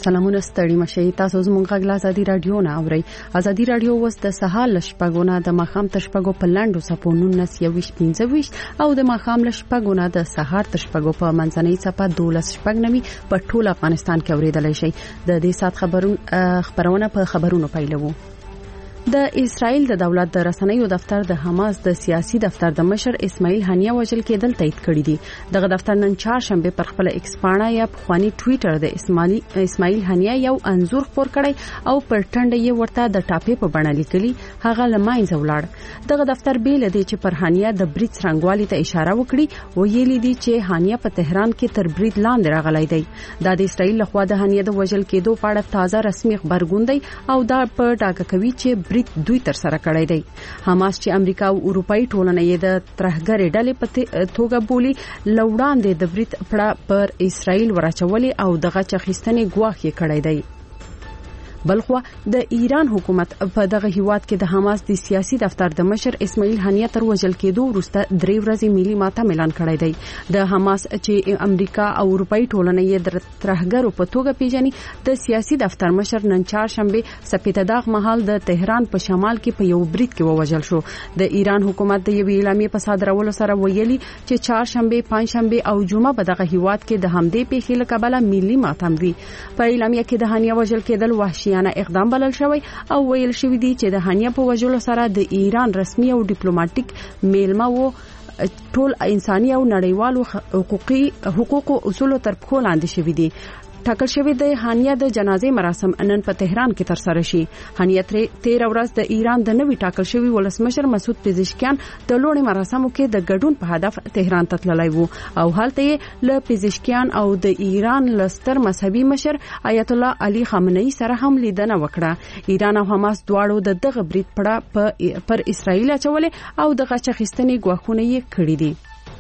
سلامونه ستړي مشي تاسو زموږ غږ ازادي رادیو نه اوري. ازادي رادیو وس د سهار لشپګونه د مخام تشپګو په لاندو سپونونه 25 او د مخام لشپګونه د سهار تشپګو په منځنۍ صفه 12 شپګنوي په ټول افغانستان کې اوریدلای شي. د دې سات خبرونه په خبرونو پیلوو. د اسرائیل د دولت د رسنیو دفتر د حماس د سیاسي دفتر د مشر اسماعیل هنیه وژل کېدل تایید کړی دی. دغه دفتر نن چهارشنبه پر خپل ایکس پاڼه یا خواني ټوئیټر د اسماعیل هنیه یو انزور خپور کړی او پر ټنډه یې ورته د ټاپې په بڼه لیکلي هغه لماینځ ولاړ. دغه دفتر بیل دی چې پر هنیه د برید څنګهوالي ته اشاره وکړي او یې لیدي چې هنیه په تهران کې تر برید لاندې راغلی دی. د اسرائیل لخوا د هنیه د وژل کېدو په اړه تازه رسمي خبرګون دی او دا په ډاګه کوي چې دوی تر سره کړی دی. حماس چې امریکا او اروپאי ټولنه یې د ترهګرې ډلې په توګه بولی لوړاندې د برید پر اسرائیل ورچولې او دغه چخستنې ګواښ یې کړی دی. بلخو د ایران حکومت په دغه هیواد کې د حماس د سیاسي دفتر د مشر اسماعیل هنیه تر وژل کېدو وروسته 3 ورځې ملي ماتم اعلان کړی دی. د حماس چې امریکا او اروپאי ټولنه یې د ترهګرو په توګه پیژني د سیاسي دفتر مشر نن چهارشنبه سپېده داغ مهال د تهران په شمال کې په یو برید کې ووژل شو. د ایران حکومت د یو اعلامیې په صادرولو سره ویلي چې چهارشنبه، پنځشنبه او جمعه په دغه هیواد کې د همدې پیښې له کبله ملي ماتم وی. په اعلامیه کې د هنیه وژل کېدل وحشي اقدام بلل شوی او ویل شوی دی چې د هنیه په وژلو سره د ایران رسمي او ډیپلوماټیک میلمه وو ټول انساني او نړیوالو حقوقو اصول تر پښو لاندې شوی دي. ټاکل شوی د هنیه د جنازې مراسم نن په تهران کې تر سره شي. هنیه 13 ورځ د ایران د نوي ټاکل شوی ولسمشر مسعود پزشکیان د لوړې مراسمو کې د ګډون په هدف تهران ته تللی وو او هلته یې له پزشکیان او د ایران لستر مذهبي مشر آیت الله علي خامنه‌ای سره هم لیدنه وکړه. ایران او حماس دواړو د دغه برید پر اسرائیل اچولې او دغه چخستنې ګواښونه یې کړی دي.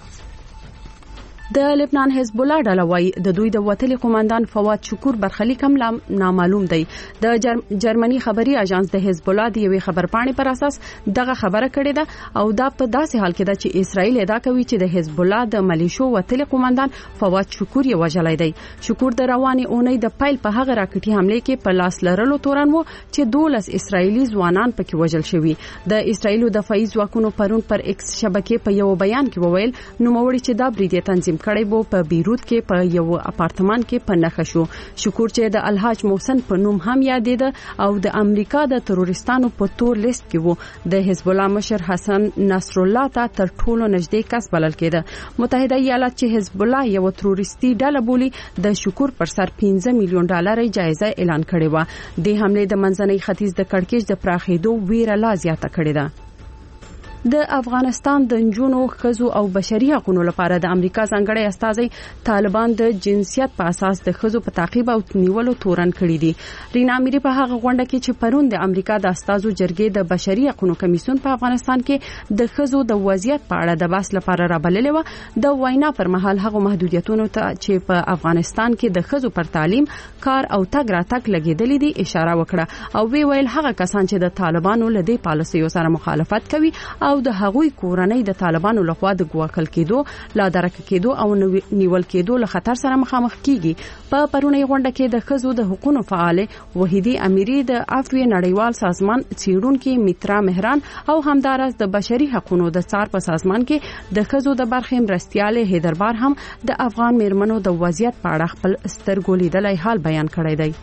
د لبنان حزب الله ډله وايي د دوی د وتلي قوماندان فواد شکور برخلیک هم نامعلوم دی. د جرمني خبري اژانس د حزب الله د یوې خبرپاڼې پر اساس دغه خبره کړې ده او دا په داسې حال کې ده چې اسرائیل ادعا کوي چې د حزب الله د ملیشو وتلي قوماندان فواد شکور یې وژلی دی. شکور د روانې اونۍ د پیل په هغه راکټي حمله کې په لاس لرلو تورن وو چې 12 اسرائیلي ځوانان پکې وژل شوي. د اسرائیل دفاعي ځواکونو پرون پر ایکس شبکې په یو بیان کې وویل نوموړي چې دا برید تنظیم کړی وو په بیروت کې په یو اپارتمان کې په نښه شو. شکور چې د الحاج محسن په نوم هم یادېده او د امریکا د تروریستانو په تور لیست کې وو. د حزب الله مشر حسن نصر الله ته تر ټولو نږدې کس بلل کېده. متحده ایالات چې حزب الله یو تروریستي ډله بولي د شکور پر سر $15 میلیون جایزه اعلان کړې و. د حمله د منځنۍ ختیځ د کړکېچ د پراخېدو ویره لا زیاته کړې ده. د افغانستان د نجونو ښځو او بشري حقوقو لپاره د امریکا ځانګړی استازي طالبان د جنسیت په اساس د ښځو په تعقیب او نیولو تورن کړی دي. رینا اميري په هغه غونډه کې چې پرون د امریکا د استازو جرګې د بشري حقوقو کمیسیون په افغانستان کې د ښځو د وضعیت په اړه د بحث لپاره رابللې و، د وینا پر مهال هغه محدودیتونو ته چې په افغانستان کې د ښځو پر تعلیم، کار او تګ راتګ لګیدلې دي اشاره وکړه او ویل هغه کسان چې د طالبانو له دې پالیسیو سره مخالفت کوي او د هغوی کورنۍ د طالبانو لخوا د ګواښل کېدو، لا درک کېدو او نیول کېدو له خطر سره مخامخ کیږي. په پرونی غونډه کې د ښځو د حقوقو فعال وحیدی اميري د افوی نړیوال سازمان څیړونکو میترا مهران او همدارس د بشري حقوقو د څار په سازمان کې د ښځو د برخې مرستياله هیدربار هم د افغان میرمنو د وضعیت په اړه خپل سترګو لیدلای حال بیان کړی دی.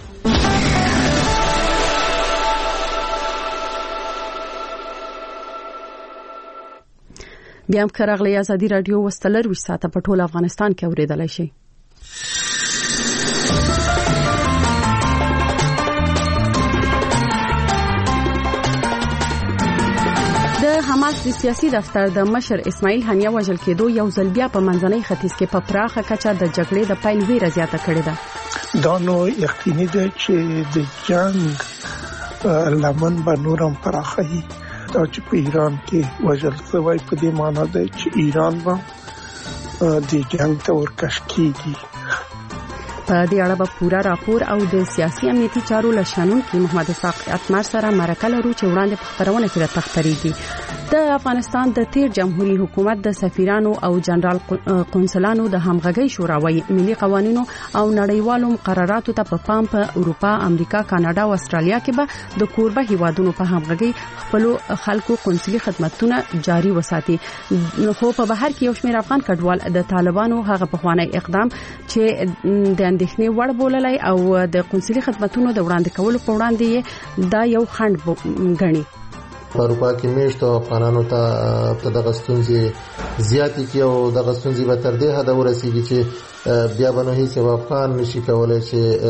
بیا هم کراغلی ازادي رادیو وستلر 20 ساعته په ټول افغانستان کې اوریدلای شي. د حماس د سیاسي دفتر د مشر اسماعیل هنیه وژل کېدو یو ځل بیا په منځنۍ ختیځ کې په پراخه کچه د جګړې د پیل ویره زیاته کړې ده. دا نو یقیني ده چې د جنگ لمن به نورم پراخه دا چې په ایران کې وژل شوی په دې معنی ده چې ایران به د جنگ ته ورکش کیږي. په دې اړه به پورا راپور او د سیاسي امنیتي چارو لشانون کې محمد اسحاق اتمر سره مرکه لرو چې وړاندې په خبرونه کې راځي. د افغانستان د تیر جمهوریت حکومت د سفیرانو او جنرال قونسلانو د همغږي شورا وایي ملي قوانینو او نړیوالو مقرراتو ته په پام په اروپا، امریکا، کاناډا او استرالیا کې به د کوربه هیوادونو په همغږي خپل خلکو قونسلي خدماتونه جاري وساتي. خو په بهر کې یو شمېر افغان کډوال د طالبانو هغه پخوانی اقدام چې د اندېښنې وړ بوللای او د قونسلي خدماتونو د وړاندې کولو په وړاندې دا یو خنډ ګڼي. په اروپا کې میشتو افغانانو ته د غستونځي زیاتې کې او د غستونځي به تر دې حد ورسیږي چې بیا به نو هیڅ افغان نشي کولای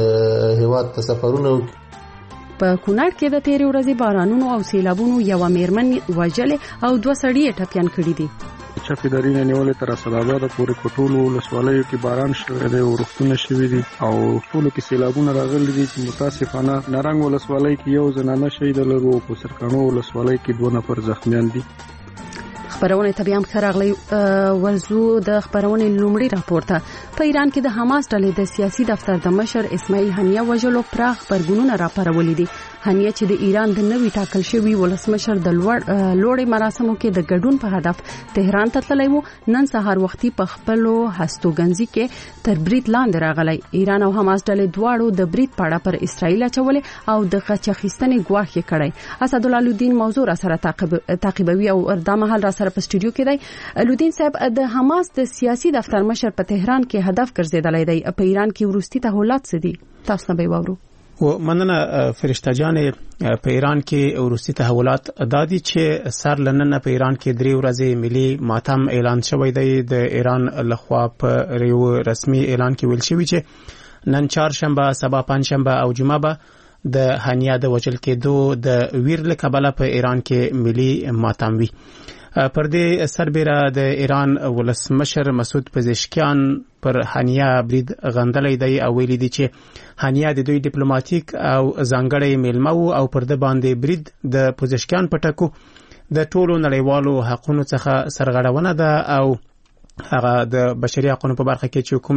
چې هیواد ته سفرونه وکړي. په کونړ کې د تیرې ورځې بارانونو او سیلابونو یو میرمن وژلې او 2 سړي ټپيان کړي دي. چاپیداري نه نیولې تر اسداباد پورې کوټولو ولسوالۍ کې باران شوی دی او رښتونه شوی دي او ټولو کې سیلابونه راغلي دي چې متاسفانه نارنګ ولسوالۍ کې یو زنانه شهید لرو او په سرکانو ولسوالۍ کې 2 نفر زخمیان دي. خبرونه ته بیا خراغلی ورزو د خبرونه لومړی راپورته. په ایران کې د حماس ډلې د سیاسي دفتر د مشر اسماعیل هنیه وژلو پراخ خبرونه راپارولې دي. هنیه چې د ایران د نوي ټاکل شوی ولسمشر د لوړې مراسمو کې د ګډون په هدف تهران ته تللی وو، نن سهار وختي په خپلو هستوګنځي کې تر برید لاندې راغلی. ایران او حماس ډلې دواړو د برید په اړه پر اسرائیل اچولې او د غچ اخیستنې ګواښ یې کړی. اسدالله الدین موضوع را سره تعقیبوي او دا مهال را سره په سټوډیو کې دی. الدین صاحب، د حماس د سیاسي دفتر مشر په تهران کې هدف ګرځیدلی دی. په ایران کې وروستي تحولات څه دي؟ تاسو نه به وورو. و مننه فرشته جان. په ایران کې وروستي تحولات دادي چې سر لنن په ایران کې 3 ورځې ملي ماتم اعلان شوی دی. د ایران لخوا په یو رسمي اعلان کې ویل شوی چې نن چهارشنبه، سبا پنځشنبه او جمعه به د هنیه د وژل کېدو د ویر له کبله په ایران کې ملي ماتم وي. پر دې سربېره د ایران ولسمشر مسعود پزشکیان پر هنیه برید غندلی دی او ویلي دی چې هنیه د دوی ډیپلوماټیک او ځانګړی میلمه وو او پر د باندې برید د پزشکیان په ټکو د ټولو نړیوالو حقوقو څخه سرغړونه ده او هغه د بشري حقوقو په برخه کې چې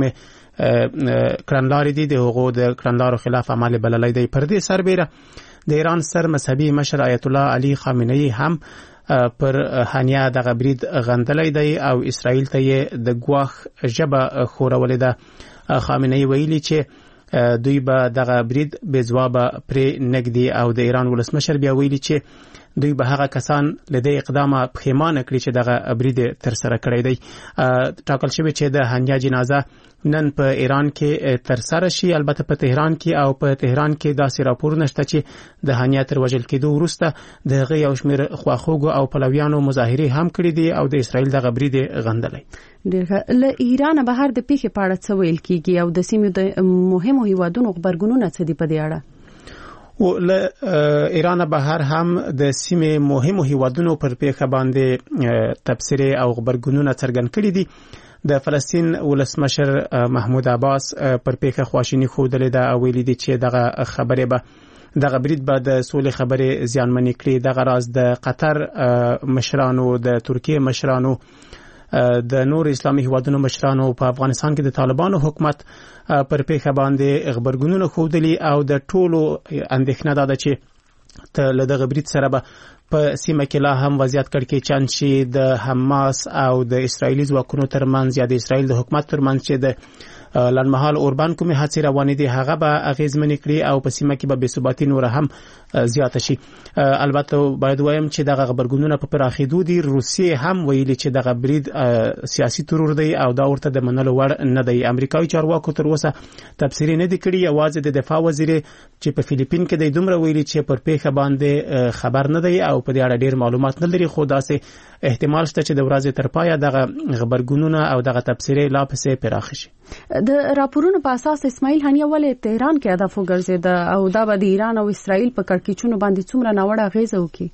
کومه کړنلارې دي د هغو د کړنلارو خلاف عمل بللی دی. پر دې سربېره د ایران سر مذهبي مشر آیت الله علي خامنه‌ای هم پر هنیه د غبرید غندلی دی او اسرائیل ته یې د ګواښ ژبه خورولې ده. خامنه‌ای ویلي چې دوی به د غبرید بې ځوابه پرې نږدي او د ایران ولسمشر بیا ویلي چې دوی به هغه کسان لدې اقدامه پښیمانه کړي چې دغه برید تر سره کړی دی. ټاکل شوی چې د هنیه جنازه نن په ایران کې تر سره شي. البته په تهران کې او په تهران کې داسې راپورونه شته چې د هنیه تر وژل کېدو وروسته د هغې یو شمېر خواخوږو او پلویانو مظاهرې هم کړي دي او د اسرائیل دغه برید غندلی. له ایران بهر د پیښې په اړه څه ویل کېږي او د سیمې د مهمو هیوادونو خبرګونونه څه دي په دې اړه؟ و له ایران بهر هم د سیمې مهمو هیوادونو پر پیښه باندې تبصرې او خبرګونونه څرګند کړي دي. د فلسطین ولسمشر محمود عباس پر پیښه خواشیني ښودلې ده او ویلي دي چې دغه خبرې به دغه برید به د سولې خبرې زیانمنې کړي. دغه راز د قطر مشرانو، د ترکیه مشرانو، د نور اسلامي هیوادونو مشرانو په افغانستان کې د طالبانو حکومت پر پیښه باندې خبرګونونه ښودلي او د ټولو اندېښنه ده چې ته له دغه برید سره به په سیمه کې لا هم وضعیت کړکېچن شي. د حماس او د اسرائیلي ځواکونو ترمنځ یا د اسرائیل د حکومت ترمنځ چې د لنډمهال اوربان کومې هڅې روانې دي هغه به اغېزمنې کړي او په سیمه کې به بېثباتي نوره هم زیاته شي. البته باید وایم چې دغه خبرګونونه په پراخېدو دي. روسیې هم ویلي چې دغه برید سیاسي ترور دی او دا ورته د منلو وړ نه دی. امریکایي چارواکو تر اوسه تبصرې نه دي کړي. یوازې د دفاع وزیر چې په فلیپین کې دی دومره ویلي چې پر پیښه باندې خبر نه دی او په دې اړه ډېر معلومات نه لري. خو داسې احتمال شته چې د ورځې تر پایه دغه خبرګونونه او دغه تبصرې لا پسې پراخ شي. د راپورونو په اساس اسماعیل هنیه ولې تهران کې هدف وګرځید او دا به د ایران او اسرائیل په کړکېچونو باندې څومره ناوړه اغیزه وکړي؟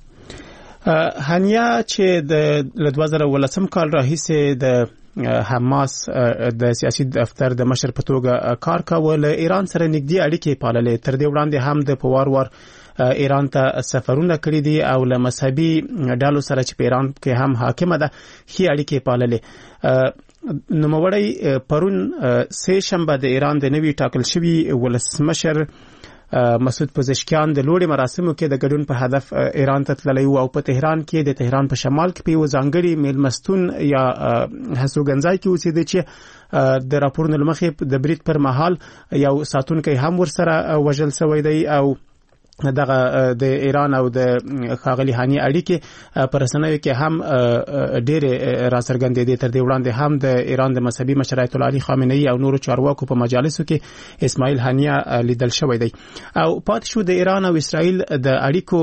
هنیه چې د 2018 کال راهیسې د حماس د سیاسي دفتر د مشر په توګه کار کاوه، له ایران سره نږدې اړیکې پاللې. تر دې وړاندې هم د په وار ایران ته سفرونه کړي دي او له مذهبي ډلو سره چې په ایران کې هم حاکمه ده ښې اړیکې پاللې. نوموړی پرون سه شنبه د ایران د نوي ټاکل شوي ولسمشر مسعود پزشکیان د لوړې مراسمو کې د ګډون په هدف ایران ته تللی او په تهران کې د تهران په شمال کې په ځانګړي میلمستون یا هڅوګنځای کې اوسېده چې د راپورونو لمخې د برید پر مهال یو ساتونکی هم ورسره وژل شوی دی او دغه د ایران او د ښاغلي هاني اړیکې پر رسنیو کې هم ډېر راڅرګندې دي. تر دې وړاندې هم د ایران د مذهبي مشر آیت الله علي خامنه‌ای او نورو چارواکو په مجالسو کې اسماعیل هانیه لیدل شوی دی او پات شو د ایران او اسرائیل د اړیکو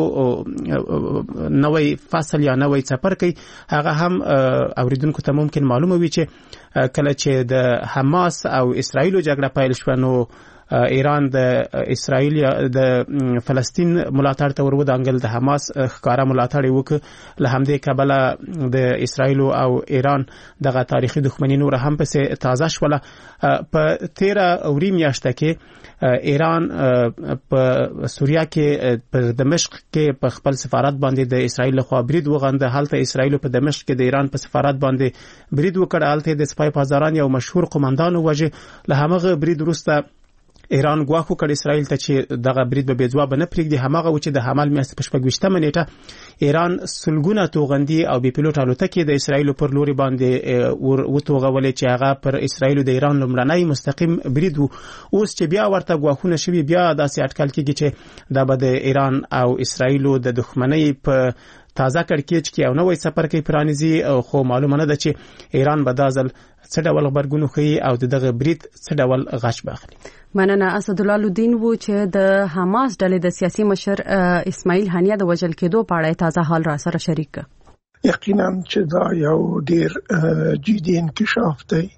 نوې فصل یا نوې څپرکی هغه هم اوریدونکو ته ممکن معلومه وي چې کله چې د حماس او اسرائیل جګړه پیل شو نو ایران د اسرائیل د فلسطین ملاتړ ته ورودانګل د حماس ښکارا ملاتړ وکړ له همدې کبله د اسرائیل او ایران دغه تاریخي دښمنی نور هم پسې تازه شوله. په 13 اوري میاشته کې ایران په سوریه کې په دمشق کې په خپل سفارت باندې د اسرائیل لخوا برید وغنده. حالته اسرائیل په دمشق کې د ایران په سفارت باندې برید وکړ. حالته د سپای پازاران یو مشهور قومندان وجه له همغه برید وروسته ایران ګواښ وکړ اسرائیل ته چې دغه برید به ځواب نه پرېږدي. همغه و چې د حمل میاشتې په 26مه نیټه ایران سلګونه توغندي او بي پيلوټ الوتکې د اسرائیل پر لوري باندې وتوغولې چې هغه پر اسرائیل د ایران لومړنی مستقیم برید وو. اوس چې بیا ورته ګواښونه شوي بیا داسې اټکل کېږي چې دا به د ایران او اسرائیل د دښمنۍ په تازه کړکېچ کې یو نوې څپرکی پرانیزي خو معلومه نه ده چې ایران به دا ځل څه ډول غبرګون وښیي او دغه برید څه ډول غچ به اخلي. مننه. اسدالله الدین و چې د حماس ډلې د سیاسي مشر اسماعیل هانیه د وژل کېدو په اړه تازه حال را سره شریک کړ. یقینا چې دا یو ډیر جدي انکشاف دی.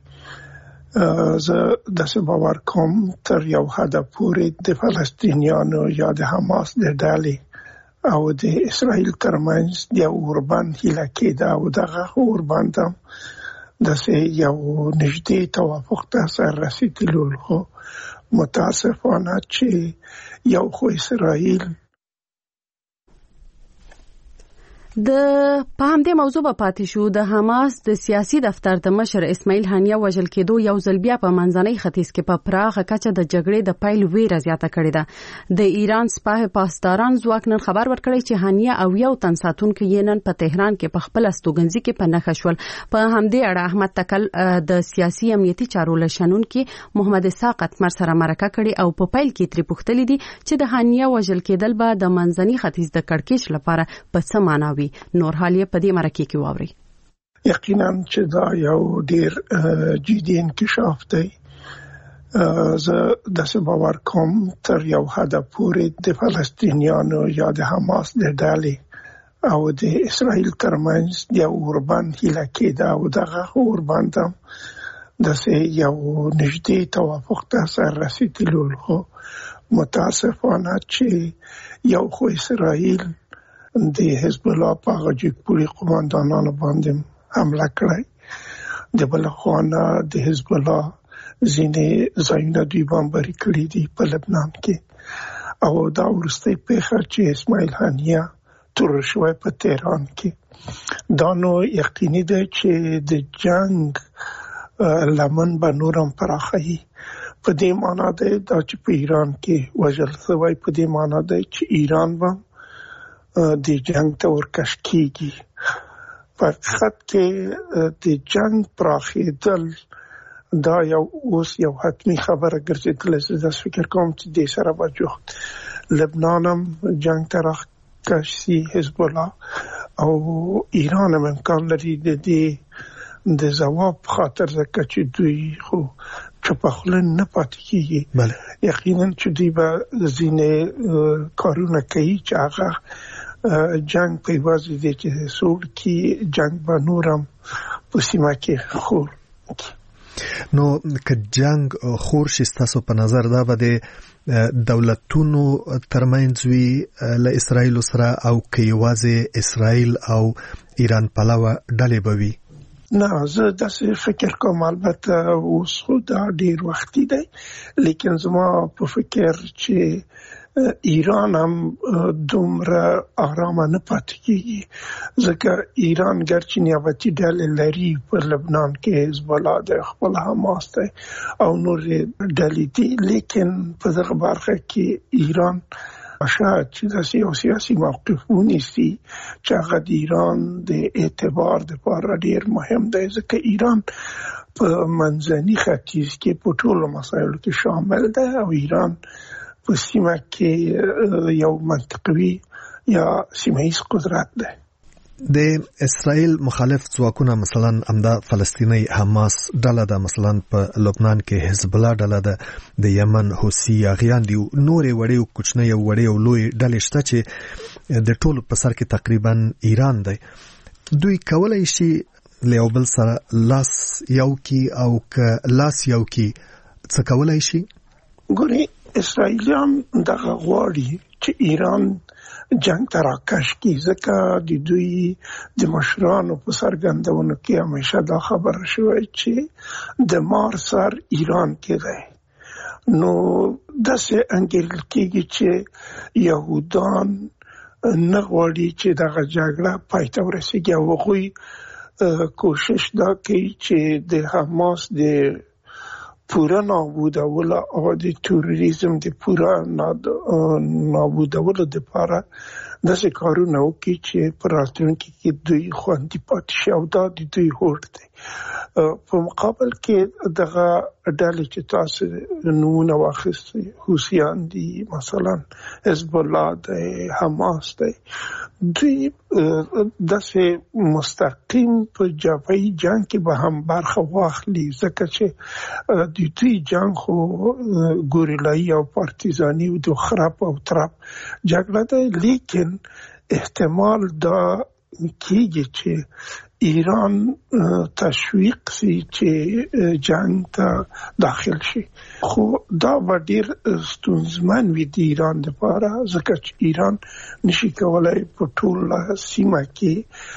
زه داسې باور کوم تر یو حد پورې د فلسطینیانو یا د حماس د ډلې او د اسرائیل ترمنځ د اوربند هیله کېده او دغه اوربند هم داسې یو نږدې توافق ته سر رسېدلی خو متاسفانه چې یو خو اسرائیل د په همدې موضوع په پاتې شو. د حماس د سیاسي دفتر د مشر اسماعیل هانیه وژل کېدو یو ځل بیا په منځنۍ ختیځ کې په پراخه کچه د جګړې د پیل ویره زیاته کړې ده. د ایران سپاه پاسداران ځواک نن خبر ورکړی چې هانیه او یو تن ساتونکو یې نن په تهران کې په خپل استوګنځي کې په نښه شول. په همدې اړه احمد تکل د سیاسي امنیتي چارو لشنونکو محمد اسحاق اتمر سره مرکه کړې او په پیل کې تری پوښتلې دي چې د هانیه وژل کېدل به د منځنۍ ختیځ د کړکېچ لپاره په څه معنی وي. نور حالیه په دې مرکه کې واوري. یقینا چې دا یو ډیر جدي انکشاف دی. زه داسې باور کوم تر یو حد پورې د فلسطینیانو یا د حماس د ډلې او د اسرائیل ترمنځ د اوربند هیله کېده او دغه اوربند هم داسې یو نږدې توافق ته سر رسېدلی خو متاسفانه چې یو خو اسرائیل د حزب الله په غجیکپوري قومندانانو باندې حمله کړې. د بل خوا د حزب الله ځینې ځایونه دوی بمباري کړي دي په لبنان کې او دا وروستۍ پیښه چې اسماعیل هانیه تور شوی په تهران کې دا نو یقیني ده چې د جنگ لمن به نورم پراخوي. په دې معنی ده دا چې په ایران کې وژل شوی په دې معنی ده چې ایران به د جنگ ته ورکش کیږي. په حقیقت کې د جنگ پراخېدل دا اوس یو حتمی خبره ګرځېدلې. زه فکر کوم چې د سره به جوخت لبنان هم جنگ ته راکش شي حزب الله او ایران هم امکان لري د ځواب خاطر ځکه چې دوی خو چپخله نه پاتې کیږي. یقینا چې دوی به ځینې کارونه کوي چې هغه جنگ په واسطه دي چې سول کې جنگ به نورم په سیمه کې خور. نو که جنگ خور شي تاسو په نظر دا به د دولتونو ترمنځ وی له اسرائیل سره او کې یوازې اسرائیل او ایران پلوه ډلې به وي؟ نه زه داسې فکر کوم. البته اوس خو دا ډیر وختي دی لیکن زما په فکر چې ایران هم دومره آرام نه پاتې کیږي ځکه ایران ګرچې نیابتي ډلې لري په لبنان کې حزب الله د خپل حماس دی او نور ډلې دي لیکن په دغه برخه کې ایران شاید چې د سیاسي موقف ونیسي چې هغه د ایران د اعتبار لپاره ډیر مهم دی ځکه ایران په منځني ختیځ کې په ټولو مسایلو کې شامل دی او ایران په سیمه کې یو منطقوي یا سیمه‌ایز قدرت دی. د اسرائیل مخالف ځواکونه مثلا امدا فلسطینی حماس ډله ده، مثلا په لبنان کې حزب الله ډله ده، د یمن حوثي یاغیان دي، نورې وړې او کوچنۍ او وړې او لوی ډلې شته چې د ټولو په سر کې تقریبا ایران دی. دوی کولای شي له بل سره لاس یو کی او که لاس یو کی څه کولای شي؟ ګوري اسرائیلیان دغه غواړي چې ایران جنگ ته راکش کی ځکه د دوی د مشرانو په څرګندونو کې همیشه دا خبره شوې چې د مار سر ایران کې دی. نو داسې انګیرل کېږي چې یهودان نه غواړي چې دغه جګړه پای ته ورسیږي او هغوی کوشش دا کوي چې د حماس د پورا نابودولو او د تروریزم د پورا نابودولو لپاره داسې کارونه وکړي چې په راتلونکي کې دوی خوندي پاتې شي او دا د دوی هوډ دی. په مقابل کې دغه ډلې چې تاسو نمونه واخیستئ حوثیان دي، مثلا حزب الله دی، حماس دی، دوی داسې مستقیم په جبهي جنگ کې به هم برخه واخلي ځکه چې د دوی جنگ خو ګوریلایي او پارتیزاني او د خراب او ترپ جګړه ده، لیکن احتمال دا کېږي چې ایران تشویق سي چې جنگ ته داخل شي، خو دا به ډیر ستونزمن وي د ایران لپاره ځکه چې ایران نشي کولای په ټول سیمه کې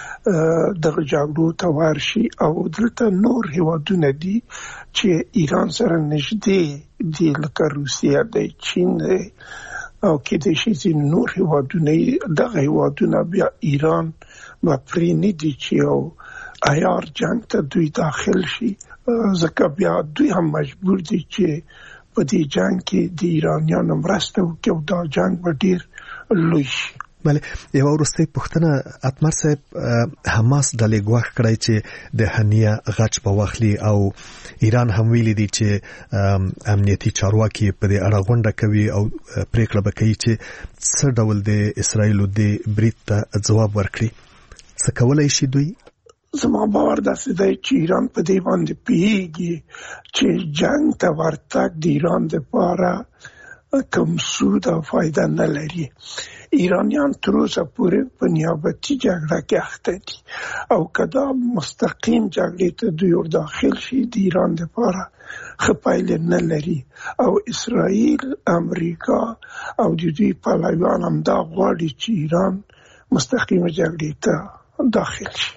دغه جګړو ته ورشي او دلته نور هیوادونه دي چې ایران سره نږدې دي لکه روسیه دی، چین دی او کېدای شي چې نور هیوادونه دغه هیوادونه بیا ایران و پرې نه دي چې یو عیار جنگ ته دوی داخل شي ځکه بیا دوی هم مجبور دي چې په دې جنگ کې د ایرانیانو مرسته وکړي او دا جنگ به ډیر لوی شي. بله، یو وروستۍ پوښتنه اتمر صاحب، حماس ډلې ګواښ کړی چې د هنیه غچ به واخلي او ایران هم ویلي دي چې امنیتي چارواکي په دې اړه غونډه کوي او پریکړه به کوي چې څه ډول د اسرائیلو د برید ته ځواب ورکړي. څه کولای شي دوی؟ زما باور داسې دی چې ایران په دې باندې پوهیږي چې جنگ ته ورتګ د ایران لپاره کوم سود او فایده نه لري. ایرانیان تر اوسه پورې په نیابتي جګړه کې اخته دي او کدا مستقیم جګړې ته دوی ور داخل شي د ایران لپاره ښه پایله نه لري او اسرائیل، امریکا او د دوی پلویان هم دا غواړي چې ایران مستقیم جګړې ته داخل شي.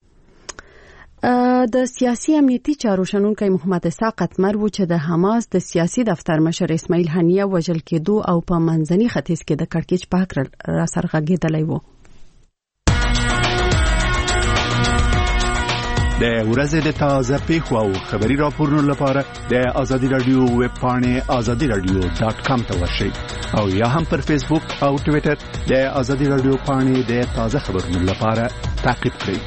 د سیاسي امنیتي چارو شنونکي محمد اسحاق اتمر و چې د حماس د سیاسي دفتر مشر اسماعیل هنیه وژل کېدو او په منځني ختیځ کې د کړکېچ په حق را سرغږېدلی و. د ورځې د تازه پیښو او خبري راپورونو لپاره د آزادي رادیو ویب پاڼې azadiradio.com ته ورشئ او یا هم پر فیسبوک او ټوئیټر د آزادي رادیو پاڼې د تازه خبرونو لپاره تعقیب کړئ.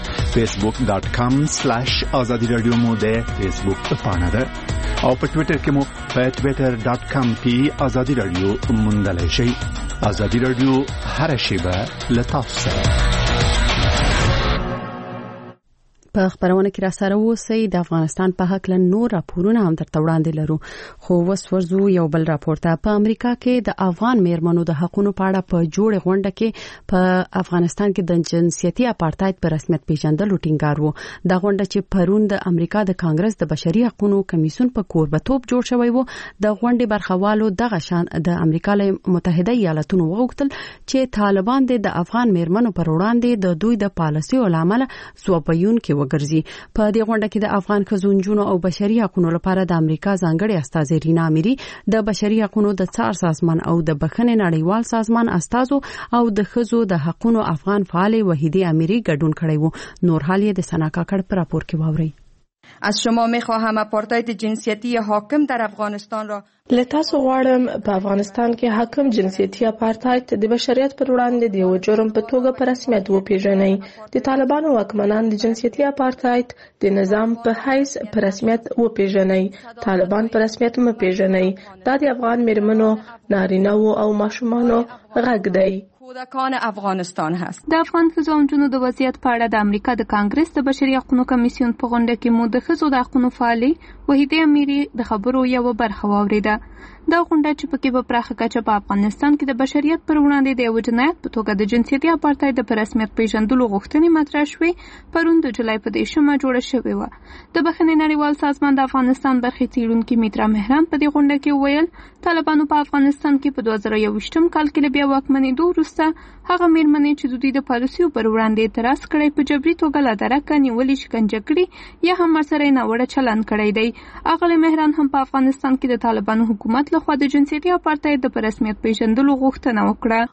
facebook.com/azadiradio مو د فیسبوک پاڼه ده او په ټوئیټر کې مو په twitter.com/azadiradio موندلای شئ. آزادي رادیو هر شیبه له تاسو سره. په خبرونه کې را سره اوسئ. د افغانستان په حق له نور راپورونه هم درته وړاندې لرو، خو وس ورزو یو بل راپور ته. په امریکا کې د افغان میرمنو د حقوقو په اړه په جوړ غونډه کې په افغانستان کې د جنسيتي اپارټاید په رسمیت پیژندلو ټینګار وو. دا غونډه چې پرون د امریکا د کانګرس د بشري حقوقو کمیسیون په کوربتوب جوړ شوی وو، د غونډې برخوالو دغه شان د امریکا له متحده ایالاتونو وغوښتل چې طالبان د افغان میرمنو پر وړاندې د دوی د پالیسیو لامل ځوابیون کې وګرځي. په دې غونډه کې د افغان ښځو او بشري حقوقو لپاره د امریکا ځانګړي استازي رینا اميري، د بشري حقوقو د څار سازمان او د بخښنې نړیوال سازمان استازو او د ښځو د حقوقو افغان فعال وحیده اميري ګډون کړی وو. نور حال یې د سنا کاکړ پر راپور کې واوري. از شما میخواهم آپارتاید جنسیتی حاکم در افغانستان را لتاسو غواړم په افغانستان کې حاکم جنسیتي اپارتاید د بشریت پر وړاندې د یو جرم په توګه په رسمیت وپیژني. د طالبانو واکمنان د جنسیتي اپارتاید د نظام په حیث په رسمیت وپیژني. طالبان په رسمیت مپیژني. دا د افغان میرمنو، نارینه‌و او ماشومانو غږ دی. کودکان افغانستان هست. د افغان ښځو او نجونو د وضعیت په اړه د امریکا د کانګرس د بشري حقوقو کمیسیون په غونډه کې مو د ښځو د حقوقو فعالي وحیده اميري د خبرو یو برخه واوریده. دا غونډه چې پکې په پراخه کچه په افغانستان کې د بشریت پر وړاندې د یو جنایت په توګه د جنسیتي اپارتاید په رسمیت پیژندلو غوښتنې مطرح شوې، پرون د جولای په 10مه جوړه شوې و. د بخښنې نړیوال سازمان د افغانستان برخې څیړونکي میترا مهران په دې غونډه کې وویل طالبانو په افغانستان کې په 2021 کال کې بیا واکمنېدو وروسته هغه میرمنې چې د دوی د پالیسیو پر وړاندې اعتراض کړی په جبري توګه لا درکه نیولې، شکنجه کړي یا هم ورسره ناوړه چلند کړی دی. اغلې مهران هم په افغانستان کې د طالبانو حکومت لخوا د جنسیتي اپارتاید د رسمیت پیژندلو غوښتنه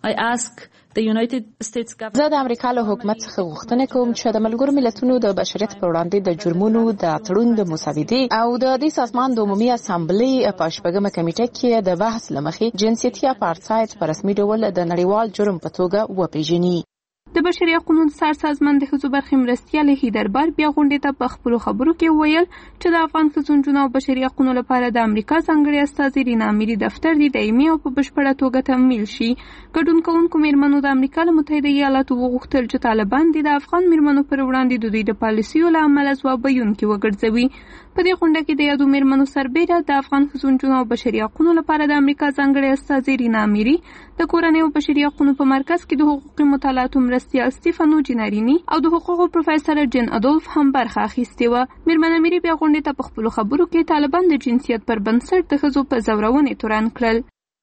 وکړه. زه د امریکا له حکومت څخه غوښتنه کوم چې د ملګرو ملتونو د بشریت پر وړاندې د جرمونو د تړون د مسودې او د دې سازمان د عمومي اسامبلې په شپږمه کمیټه کې د بحث لمخې جنسیتي اپارتاید په رسمي ډول د نړیوال جرم په توګه وپیژني. د بشري حقوقو څار سازمان د ښځو برخې مرستیال هیدربار بیا غونډې ته په خپل خبرو کې ویل چې د افغان ښځو او بشري حقوقو لپاره د امریکا ځانګړي استازي رینا اميري دفتر د دایمي او په بشپړه توګه تمویل شي. ګډون کوونکو میرمنو د امریکا له متحده ایالاتو وغوښتل چې طالبان د افغان میرمنو پر وړاندې د دوی د پالیسیو له امله ځواب ویونکي وګرځوي. په دې غونډه کې د یادو میرمنو سربېره د افغان ښځو او بشري حقوقو لپاره د امریکا ځانګړي استازي رینا اميري، د کورنۍ او بشري حقوقو په مرکز کې د حقوقي مطالعاتو مرستیال سټیفانو جینارینی او د حقوقو پروفیسور جن ادولف هم برخه اخیستې و. میرمن اميري بیا غونډې ته په خپل خبرو کې طالبان د جنسیت پر بنسټ د ښځو په زورونې تورن کړل.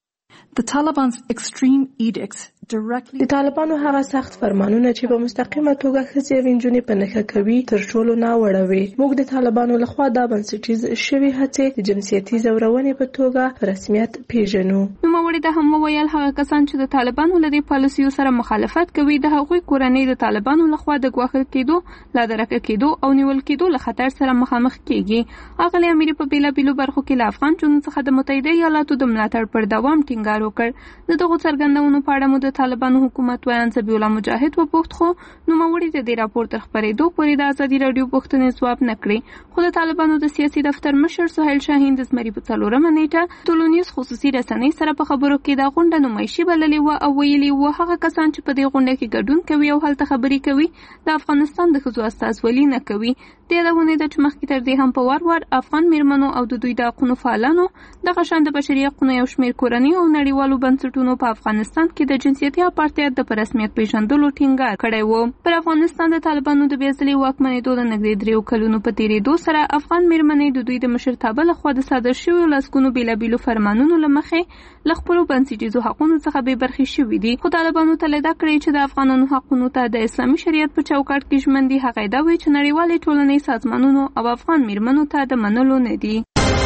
د طالبانو هغه سخت فرمانونه چې په مستقیمه توګه ښځې او نجونې په نښه کوي تر ټولو ناوړه وي. موږ د طالبانو لخوا دا بنسټیز شوي هڅې د جنسیتي زورونې په توګه په رسمیت پیژنو. نوموړي دا هم وویل هغه کسان چې د طالبانو له دې پالیسیو سره مخالفت کوي د هغوی کورنۍ د طالبانو لخوا د ګواښل کېدو، لا درکه کېدو او نیول کېدو له خطر سره مخامخ کیږي. اغلې اميري په بیلابیلو برخو کې له افغان جنونو څخه د متحده ایالاتو د ملاتړ پر دوام ټینګار وکړ. د دغو څرګندونو په اړه مو د طالبانو حکومت ویان زبی الله مجاهد وپوښت، خو نوموړي د دې راپور تر خپرېدو پورې د ازادي راډیو پوښتنې ځواب نه کړې. خو د طالبانو د سیاسي دفتر مشر سهیل شاهین د زمري په 4مه نیټه ټولنیز خصوصي رسنۍ سره په خبرو کې دا غونډه نمایشي بللې و او ویلي و هغه کسان چې په دې غونډه کې ګډون کوي او هلته خبرې کوي د افغانستان د ښځو استازولي نه کوي. د یادونې ده چې مخکې تر دې هم په وار افغان میرمنو او د دوی د حقوقو فعالانو دغه شان د بشري حقوقو یو شمېر کورنۍ او نړیوالو بنسټونو په افغانستان کې د جنسیتي اپارتاید د رسمیت پیژندلو ټینګار کړی و. پر افغانستان د طالبانو د بېځلې واکمنېدو د نږدې 3 کلونو په تېرېدو سره افغان میرمنې د دوی د مشرتابه لخوا د صادر شویو لسګونو بېلابېلو فرمانونو له مخې له خپلو بنسټیزو حقونو څخه بې برخې شوي دي. خو طالبانو تلده کړې چې د افغانانو حقونو ته د اسلامي شریعت په چوکاټ کې ژمن دي. هغه دا وایي چې نړیوالې ټولنې سازمانونو او افغان میرمنو ته د منلو نه دي.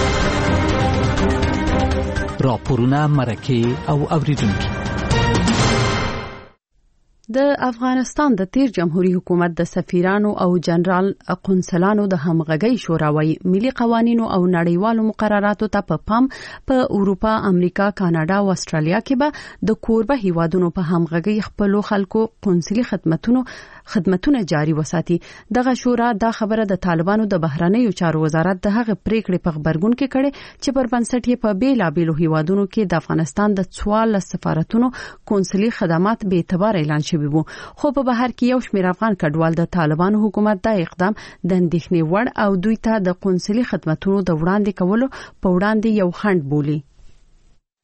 راپورونه مرکه او اوریدونکو. د افغانستان د تیر جمهوریت حکومت د سفیرانو او جنرال قونسلانو د همغږي شورا وایي ملي قوانینو او نړیوالو مقرراتو ته په پام په اروپا، امریکا، کاناډا او استرالیا کې به د کوربه هیوادونو په همغږي خپل خلکو قونسلي خدمتونه جاري وساتي. دغه شورا دا خبره د طالبانو د بهرنیو چارو وزارت د هغه پریکړې په خبرګون کې کړې چې پر بنسټ یې په بیلابیلو هیوادونو کې د افغانستان د 14 سفارتونو قونسلي خدمات به اعتبار اعلان شوي وو. خو په بهر کې یو شمېر افغان کډوال د طالبانو حکومت دا اقدام د اندېښنې وړ او دوی ته د قونسلي خدماتو د وړاندې کولو په وړاندې یو خنډ بولي.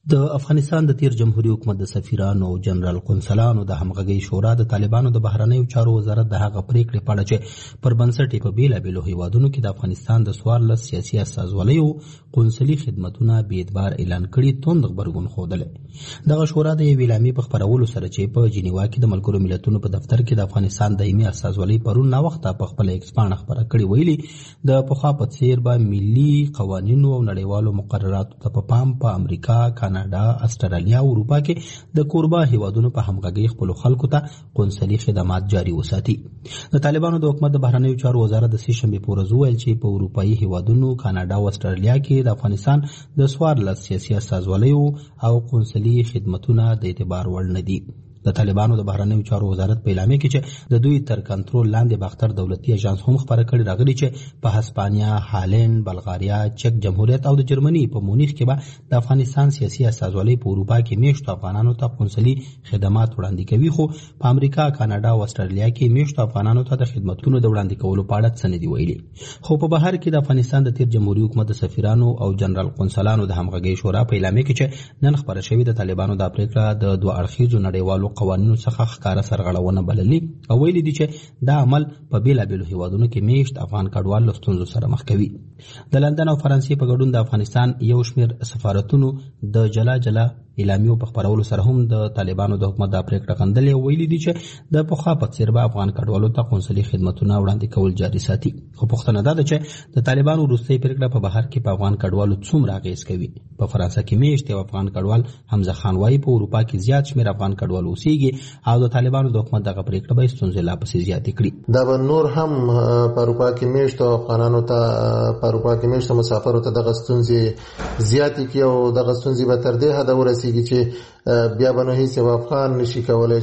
د افغانستان د تیر جمهوریت حکومت د سفیرانو او جنرال قونسلانو د همغږي شورا د طالبانو د بهرنیو چارو وزارت د هغه پریکړې په اړه چې پر بنسټ په بیلابیلو هیوادونو کې د افغانستان د 14 سیاسي استازولیو قونسلي خدماتونه بې اعتبار اعلان کړي توند خبرګون خوده. دغه شورا د اعلامیې په خبرولو سره چې په جنیوا کې د ملګرو ملتونو په دفتر کې د افغانستان دایمي استازولي پرون نا وخت په خپل ایکسپان خبره کړي ویلي د پخوا په څیر به ملي قوانینو او نړیوالو مقرراتو ته په پام په امریکا، کاناډا، استرالیا او اروپا کې د کوربه هیوادونو په همغږي خپل خلکو ته قونسلي خدمات جاري وساتي. د طالبانو د حکومت د بهرنیو چارو وزارت د سې شنبې په ورځ ویل چې په اروپایي هیوادونو، کاناډا او استرالیا کې د افغانستان د 14 سیاسي استازولیو او قونسلي خدماتونه د اعتبار وړ نه دي. د طالبانو د بهرنیو چارو وزارت په اعلامیه کې چې د دوی تر کنټرول لاندې باختر دولتي اژانس هم خبره کړې راغلي چې په هسپانیا، هالند، بلغاریا، چک جمهوریت او د جرمني په مونیخ کې به د افغانستان سیاسي استازولۍ په اروپا کې میشتو افغانانو ته قونسلي خدمات وړاندې کوي، خو په امریکا، کاناډا او استرالیا کې میشتو افغانانو ته د خدماتونو د وړاندې کولو په اړه څه نه دي ویلي. خو په بهر کې د افغانستان د تیر جمهوریت حکومت د سفیرانو او جنرال قونسلانو د همغږي شورا په اعلامیه کې چې نن خبره شوې د طالبانو د پریکړه د دوه اړخیزو نړیوالو قوانینو څخه ښکاره سرغړونه بللي او ویلي دي چې دا عمل په بیلابیلو هیوادونو کې میشت افغان کډوال له ستونزو سره مخ کوي. د لندن او فرانسې په ګډون د افغانستان یو شمېر سفارتونو د جلا جلا اعلامیو په خبرولو سره هم د طالبانو د حکومت د پریکړه غندلې او ویلي دي چې د پخوا په څیر به افغان کډوالو ته قونسلي خدماتونه وړاندې کول جاري ساتي. خو پوښتنه دا ده چې د طالبانو وروستۍ پریکړه په بهر کې په افغان کډوالو څومره اغېز کوي. په فرانسه کې میشت یو افغان کډوال حمزه خان وايي په اروپا کې زیات شمېر افغان کډوال اوسېږي او د طالبانو د حکومت دغه پریکړه به ستونزې لا پسې زیاتې کړي. دا به نور هم په اروپا کې میشت افغانانو ته په اروپا کې میشت مسافرو ته دغه ستونزې زیاتې کړي او دغه ستونزې به تر دې حده ورسېږي چې بیا به نو هیڅ یو افغان نشي کولی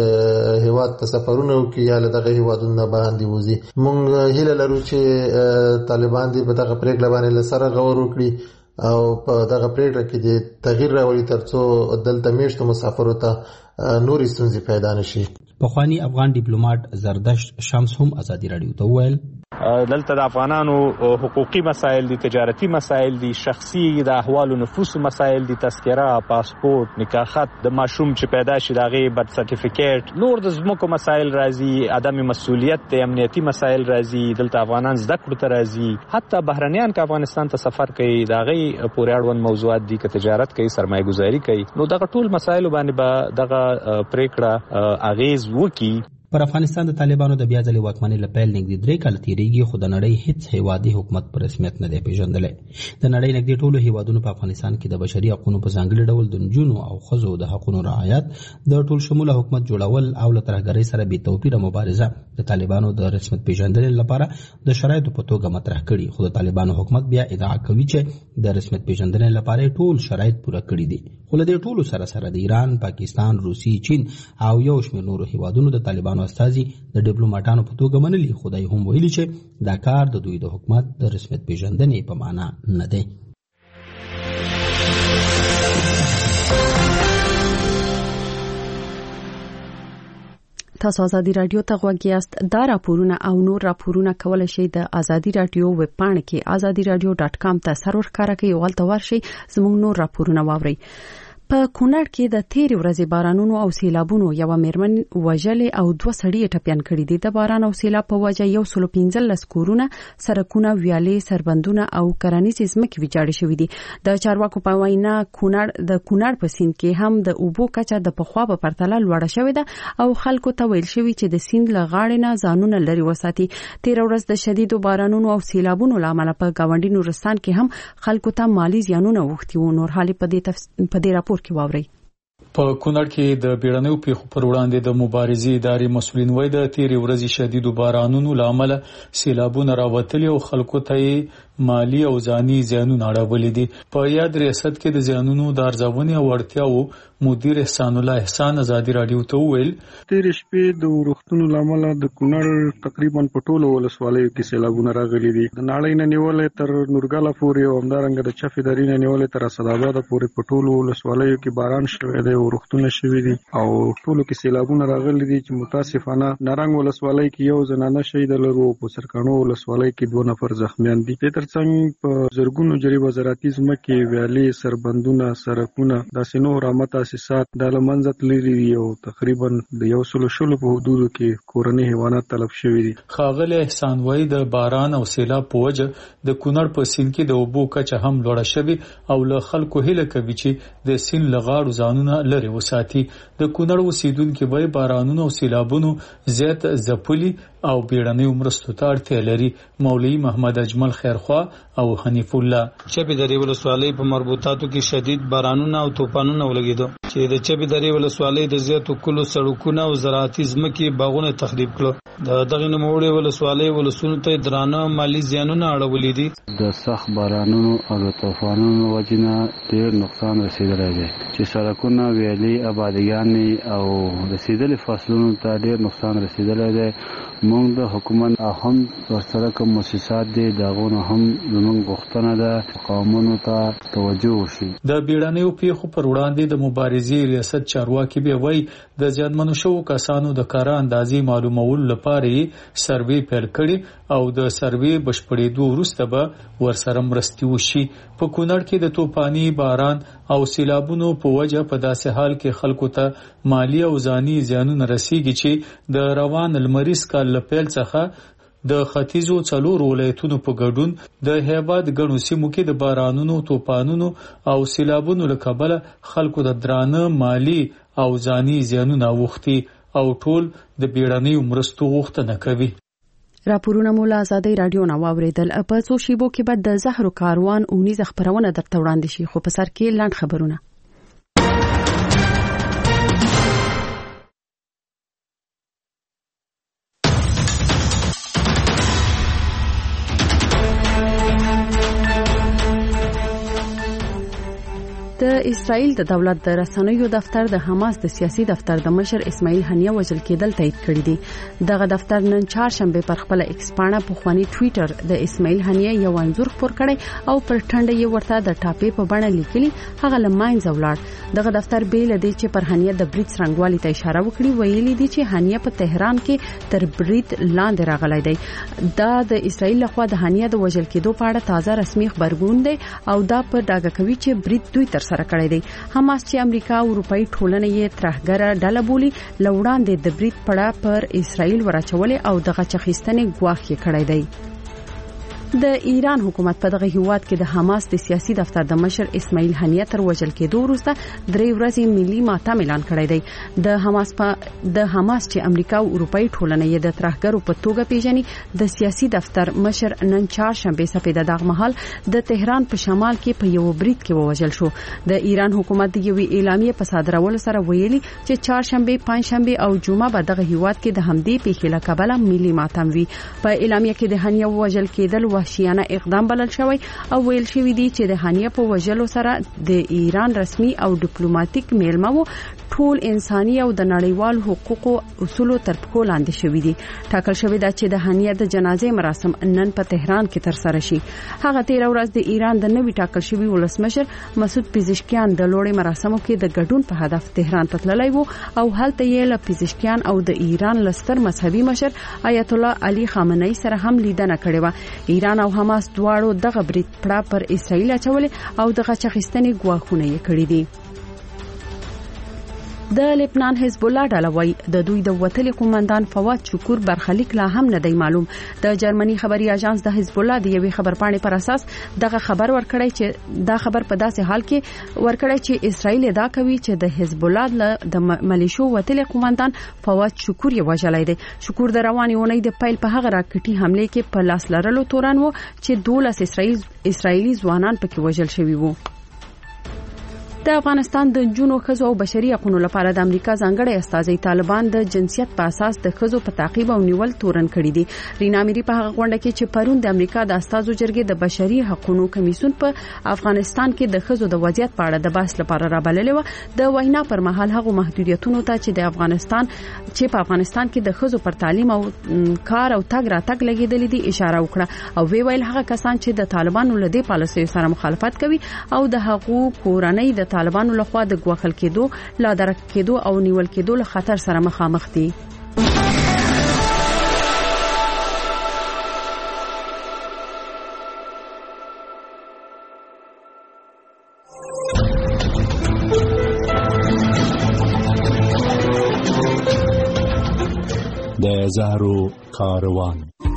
چې هیواد ته سفرونه وکړي یا له دغه هیوادونو نه باندې وځي. موږ هیله لرو چې طالبان دې په دغه پریکړه باندې له سره غور وکړي او په دغه پریکړه کې د تغییر راولي ترڅو دلته میشتو مسافرو ته نورې ستونزې پیدا نشي. پخوانی افغان ډیپلوماټ زردشت شمس هم ازادي راډیو ته وویل دلته د افغانانو حقوقي مسایل دي، تجارتي مسایل دي، شخصي د احوال نفوس مسایل دي، تذکره، پاسپورت، نکاح خط، د ماشوم چې پیدا شي دغه برت سرټیفیکیټ، نور د زموږ مسایل راځي، عدم مسؤلیت د امنیتي مسایل راځي، دلته افغانان زده کړو ته راځي، حتی بهرنیان که افغانستان ته سفر کوي دغه پورې اړوند موضوعات دي، که تجارت کوي، سرمایه گذاري کوي، نو دغه ټول مسایل باندې به دغه پریکړه اغیز وکړي. پر افغانستان د طالبانو د بیا ځلې واکمنۍ له پیل نږدې 3 کاله تیریږي، خو د نړۍ هیڅ هیوادي حکومت په رسمیت نه دی پیژندلی. د نړۍ نږدې ټولو هیوادونو په افغانستان کې د بشري حقوقو په ځانګړي ډول د نجونو او ښځو د حقوقو رعایت، د ټول شموله حکومت جوړول او له ترهګرۍ سره بې توپیره مبارزه د طالبانو د رسمیت پیژندنې لپاره د شرایطو په توګه مطرح کړي. خو د طالبانو حکومت بیا ادعا کوي چې د رسمیت پیژندنې لپاره ټول شرایط پوره کړي دي. خو له دې ټولو سره سره د ایران، پاکستان، روسي، چین او یو شمېر نورو هیوادونو د طالبانو استازي د ډیپلوماټانو په توګه منلي، خو دوی هم ویلي چې دا کار د دوی د حکومت د رسمیت پیژندنې په معنا نه دی. تاسو ازادي رادیو ته غوږ یاست. دا راپورونه او نور راپورونه کولای شئ د ازادي رادیو ویب پاڼه کې azadiradio.com ته سرور ښکارا کوي او ولته ورشي زموږ نور راپورونه واورئ. په کونړ کې د تیرې ورځې بارانونو او سیلابونو یو میرمن وژلې او 2 سړي ټپيان کړي دي. د باران او سیلاب په وجه 115 کورونه، سړکونه، ویالې، سربندونه او کرنیزې ځمکې ویجاړې شوې دي. د چارواکو په وینا کونړ په سیند کې هم د اوبو کچه د پخوا په پرتله لوړه شوې ده او خلکو ته ویل شوی چې د سیند له غاړې نه ځانونه لري وساتي. تیر ورځ د شدیدو بارانونو او سیلابونو لامل په گاونډي نورستان کې هم خلکو ته مالی زیانونه اوښتي وو. نور حالې په دې راپور کې واورئ. په کونړ کې د بیړنیو پیښو پر وړاندې د مبارزې ادارې مسؤلین وایي د تیرې ورځې شدیدو بارانونو لامل سیلابونه راوتلي او خلکو ته مالی او ځاني زیانونه اړولي دي. په یاد ریاست کې د زیانونو د ارزونې او اړتیاو مدیر احسان الله احسان ازادي رادیو ته وویل تیرې شپې د ورښتونو لامل د کونړ تقریبا په ټولو ولسوالیو کې سیلابونه راغلي دي. د ناړۍ نه نیولې تر نورګاله پورې او همدارنګه د چفې درې نه نیولې تر اسداباد پورې په ټولو ولسوالیو کې باران شوی دی او ورښتونه شوي دي او ټولو کې سیلابونه راغلي دي چې متاسفانه نارنګ ولسوالۍ کې یو زنانه شهید لرو او په سرکانو ولسوالۍ کې 2 نفر زخمیان دي. تر ترڅنګ په زرګونو جری وزارتي ځمکې ویالې سربندونه سرکونه د سينو رامه تاسیسات د لمنځت لري او تقریبا د 100 په حدودو کې کورنۍ حیوانات تلف شوي دي. خاغلی احسان وای د باران او سیلاب په وجه د کونړ په سیند کې د اوبو کچه هم لوړه شوې او له خلکو هیله کوي چې د سیند لغاړو ځانونه لري وساتي. د کونړ اوسیدونکو وای بارانونو او سیلابونو زیات ځپلي او بیړنۍ مرستو ته اړتیا لري. مولوی محمد اجمل خیرخوا او حنیف الله چبې درې ولسوالۍ په مربوطاتو کې شدید بارانونه او طوفانونه ولګیدو چې د چبې درې ولسوالۍ د زیاتو کلو سړکونه او زراعتي ځمکې باغونه تخریب کړل. د دغه نوموړي ولسوالۍ ولسونو ته درانه مالی زیانونه اړولې دي. د سخت بارانونو او د طوفانونو وجنه ډېر نقصان رسیدلی دی چې سړکونه ویالې آبادیانې او رسیدلي فصلونو ته ډېر نقصان رسیدلی دی. موږ د حکومت هم ورسره کوم مؤسسات دي داغونه هم زموږ غوښتنه ده قومونو ته توجه وشي. د بیړنیو پیښو پر وړاندې د مبارزې ریاست چارواکي به وای د زیانمنو شوو کسانو د کار اندازې معلومولو لپاره سروې پیل کړي او د سروې بشپړېدو وروسته به ورسره مرستي وشي. په کونړ کې د توپاني باران او سیلابونو په وجه په داسې حال کې خلکو ته مالی او ځاني زیانونه رسیږي چې د روان لمریز کال لپیل څخه د ختیځو 4 ولایتونو په ګډون د هیواد ګڼو سیمو کې د بارانونو توپانونو او سیلابونو له کبله خلکو د درانه مالی او ځاني زیانونه وختي او ټول د بیړنیو مرستو غوښتنه کوي. راپورونه مولا آزادی رادیو نو اوریدل. په څو شیبو کې بعد د زهرو کاروان اونیز خبرونه درته وړاندې شي خو په سر کې لاند خبرونه. د اسرائیل د دولت د رسنیو دفتر د حماس د سیاسي دفتر د مشر اسماعیل هنیه وژل کېدل تایید کړی دی. دغه دفتر نن چهارشنبه پر خپل ایکس پاڼه په خواني ټوئیټر د اسماعیل هنیه یو انځور خپور کړی او پر ټنډه یې ورته د ټاپې په بڼه لیکلي هغه لماینځ ولاړ. دغه دفتر بیل دی چې پر هنیه د برید څرنګوالي ته اشاره وکړي. ویلي دی چې هنیه په تهران کې تر برید لاندې راغلی دی. دا د اسرائیل لخوا د هنیه د وژل کېدو په اړه تازه رسمي خبرګون دی او دا په ډاګه کوي چې برید دوی تر سره کړی دی. حماس چې امریکا او اروپאי ټولنه یې ترهګره ډله بولي لوړاندې د برید پړه پر اسرائیل ورچولې او دغه چخیستنې ګواښ کړی دی. د ایران حکومت په دغه هیواد کې د حماس د سیاسي دفتر د مشر اسماعیل هنیه تر وژل کېدو وروسته 3 ورځې ملي ماتم اعلان کړی دی. د حماس چې امریکا او اروپאי ټولنه یې د ترهګرو په توګه پیژني د سیاسي دفتر مشر نن چهارشنبه سپیده دغه مهال د تهران په شمال کې په یو برید کې ووژل شو. د ایران حکومت د یوې اعلامیې په صادرولو سره ویلي چې چهارشنبه پنځشنبه او جمعه به دغه هیواد کې د همدې پیښې له کبله ملي ماتم وي. په اعلامیه کې د هنیه وژل کېدل وحشیانه اقدام بلل شوی او ویل شوی دی چې د هنیه په وژلو سره د ایران رسمي او ډیپلوماټیک میلمه ټول انساني او د نړیوال حقوقو اصولو تر پښو لاندې شوی دي. ټاکل شوی دا چې د هنیه د جنازې مراسم نن په تهران کې تر سره شي. هغه 13 ورځ د ایران د نوي ټاکل شوی ولسمشر مسعود پزشکیان د لوړې مراسمو کې د ګډون په هدف تهران ته تللی وو او هلته یې له پزشکیان او د ایران لستر مذهبي مشر آیت الله علي خامنه‌ای سره هم لیدنه کړې و. ایران او حماس دواړو دغه برید پړه پر اسرائیل اچولې او دغه چخیستنې ګواښونه یې کړی دي. د لبنان حزب الله ډله وایي د دوی د وتلي قومندان فواد شکور برخلیک لا هم نه دی معلوم. د جرمني خبري اژانس د حزب الله د یوې خبرپاڼې پر اساس دغه خبر ورکړی چې دا خبر په داسې حال کې ورکړی چې اسرائیل ادعا کوي چې د حزب الله د ملیشو وتلي قومندان فواد شکور یې وژلی دی. شکور د روانې اونۍ د پیل په هغه راکټي حمله کې په لاس لرلو تورن وو چې 12 اسرائیلي ځوانان پکې وژل شوي وو. د افغانستان د جنو خزو او بشري حقوقو لپاره د امریکا ځانګړي استازي طالبان د جنسیت په اساس د خزو په تعقیب او نیول تورن کړی دي. رینا میری په هغه غونډه کې چې پرون د امریکا د استازو جرګې د بشري حقوقو کمیسیون په افغانستان کې د خزو د وضعیت په اړه د بحث لپاره رابللې و. د وینا پر مهال هغه محدودیتونو ته چې په افغانستان کې د خزو پر تعلیم او کار او تګ راتګ لګیدلې دي اشاره وکړه او ویل هغه کسان چې د طالبانو له دې پالیسیو سره مخالفت کوي او د حقوق کورنۍ د طالبانو لخوا د ګواښل کېدو لا درک کېدو او نیول کېدو له خطر سره مخامخ دي. زهرو کاروان.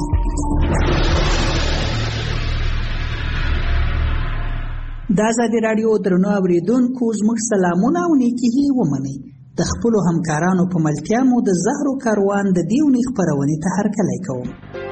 د آزادي رادیو درنو اوریدونکو زموږ سلامونه او نیکي ومنئ. د خپلو همکارانو په ملتیا مو د زهرو کاروان د دې اونۍ خپرونې ته هرکلی کوم.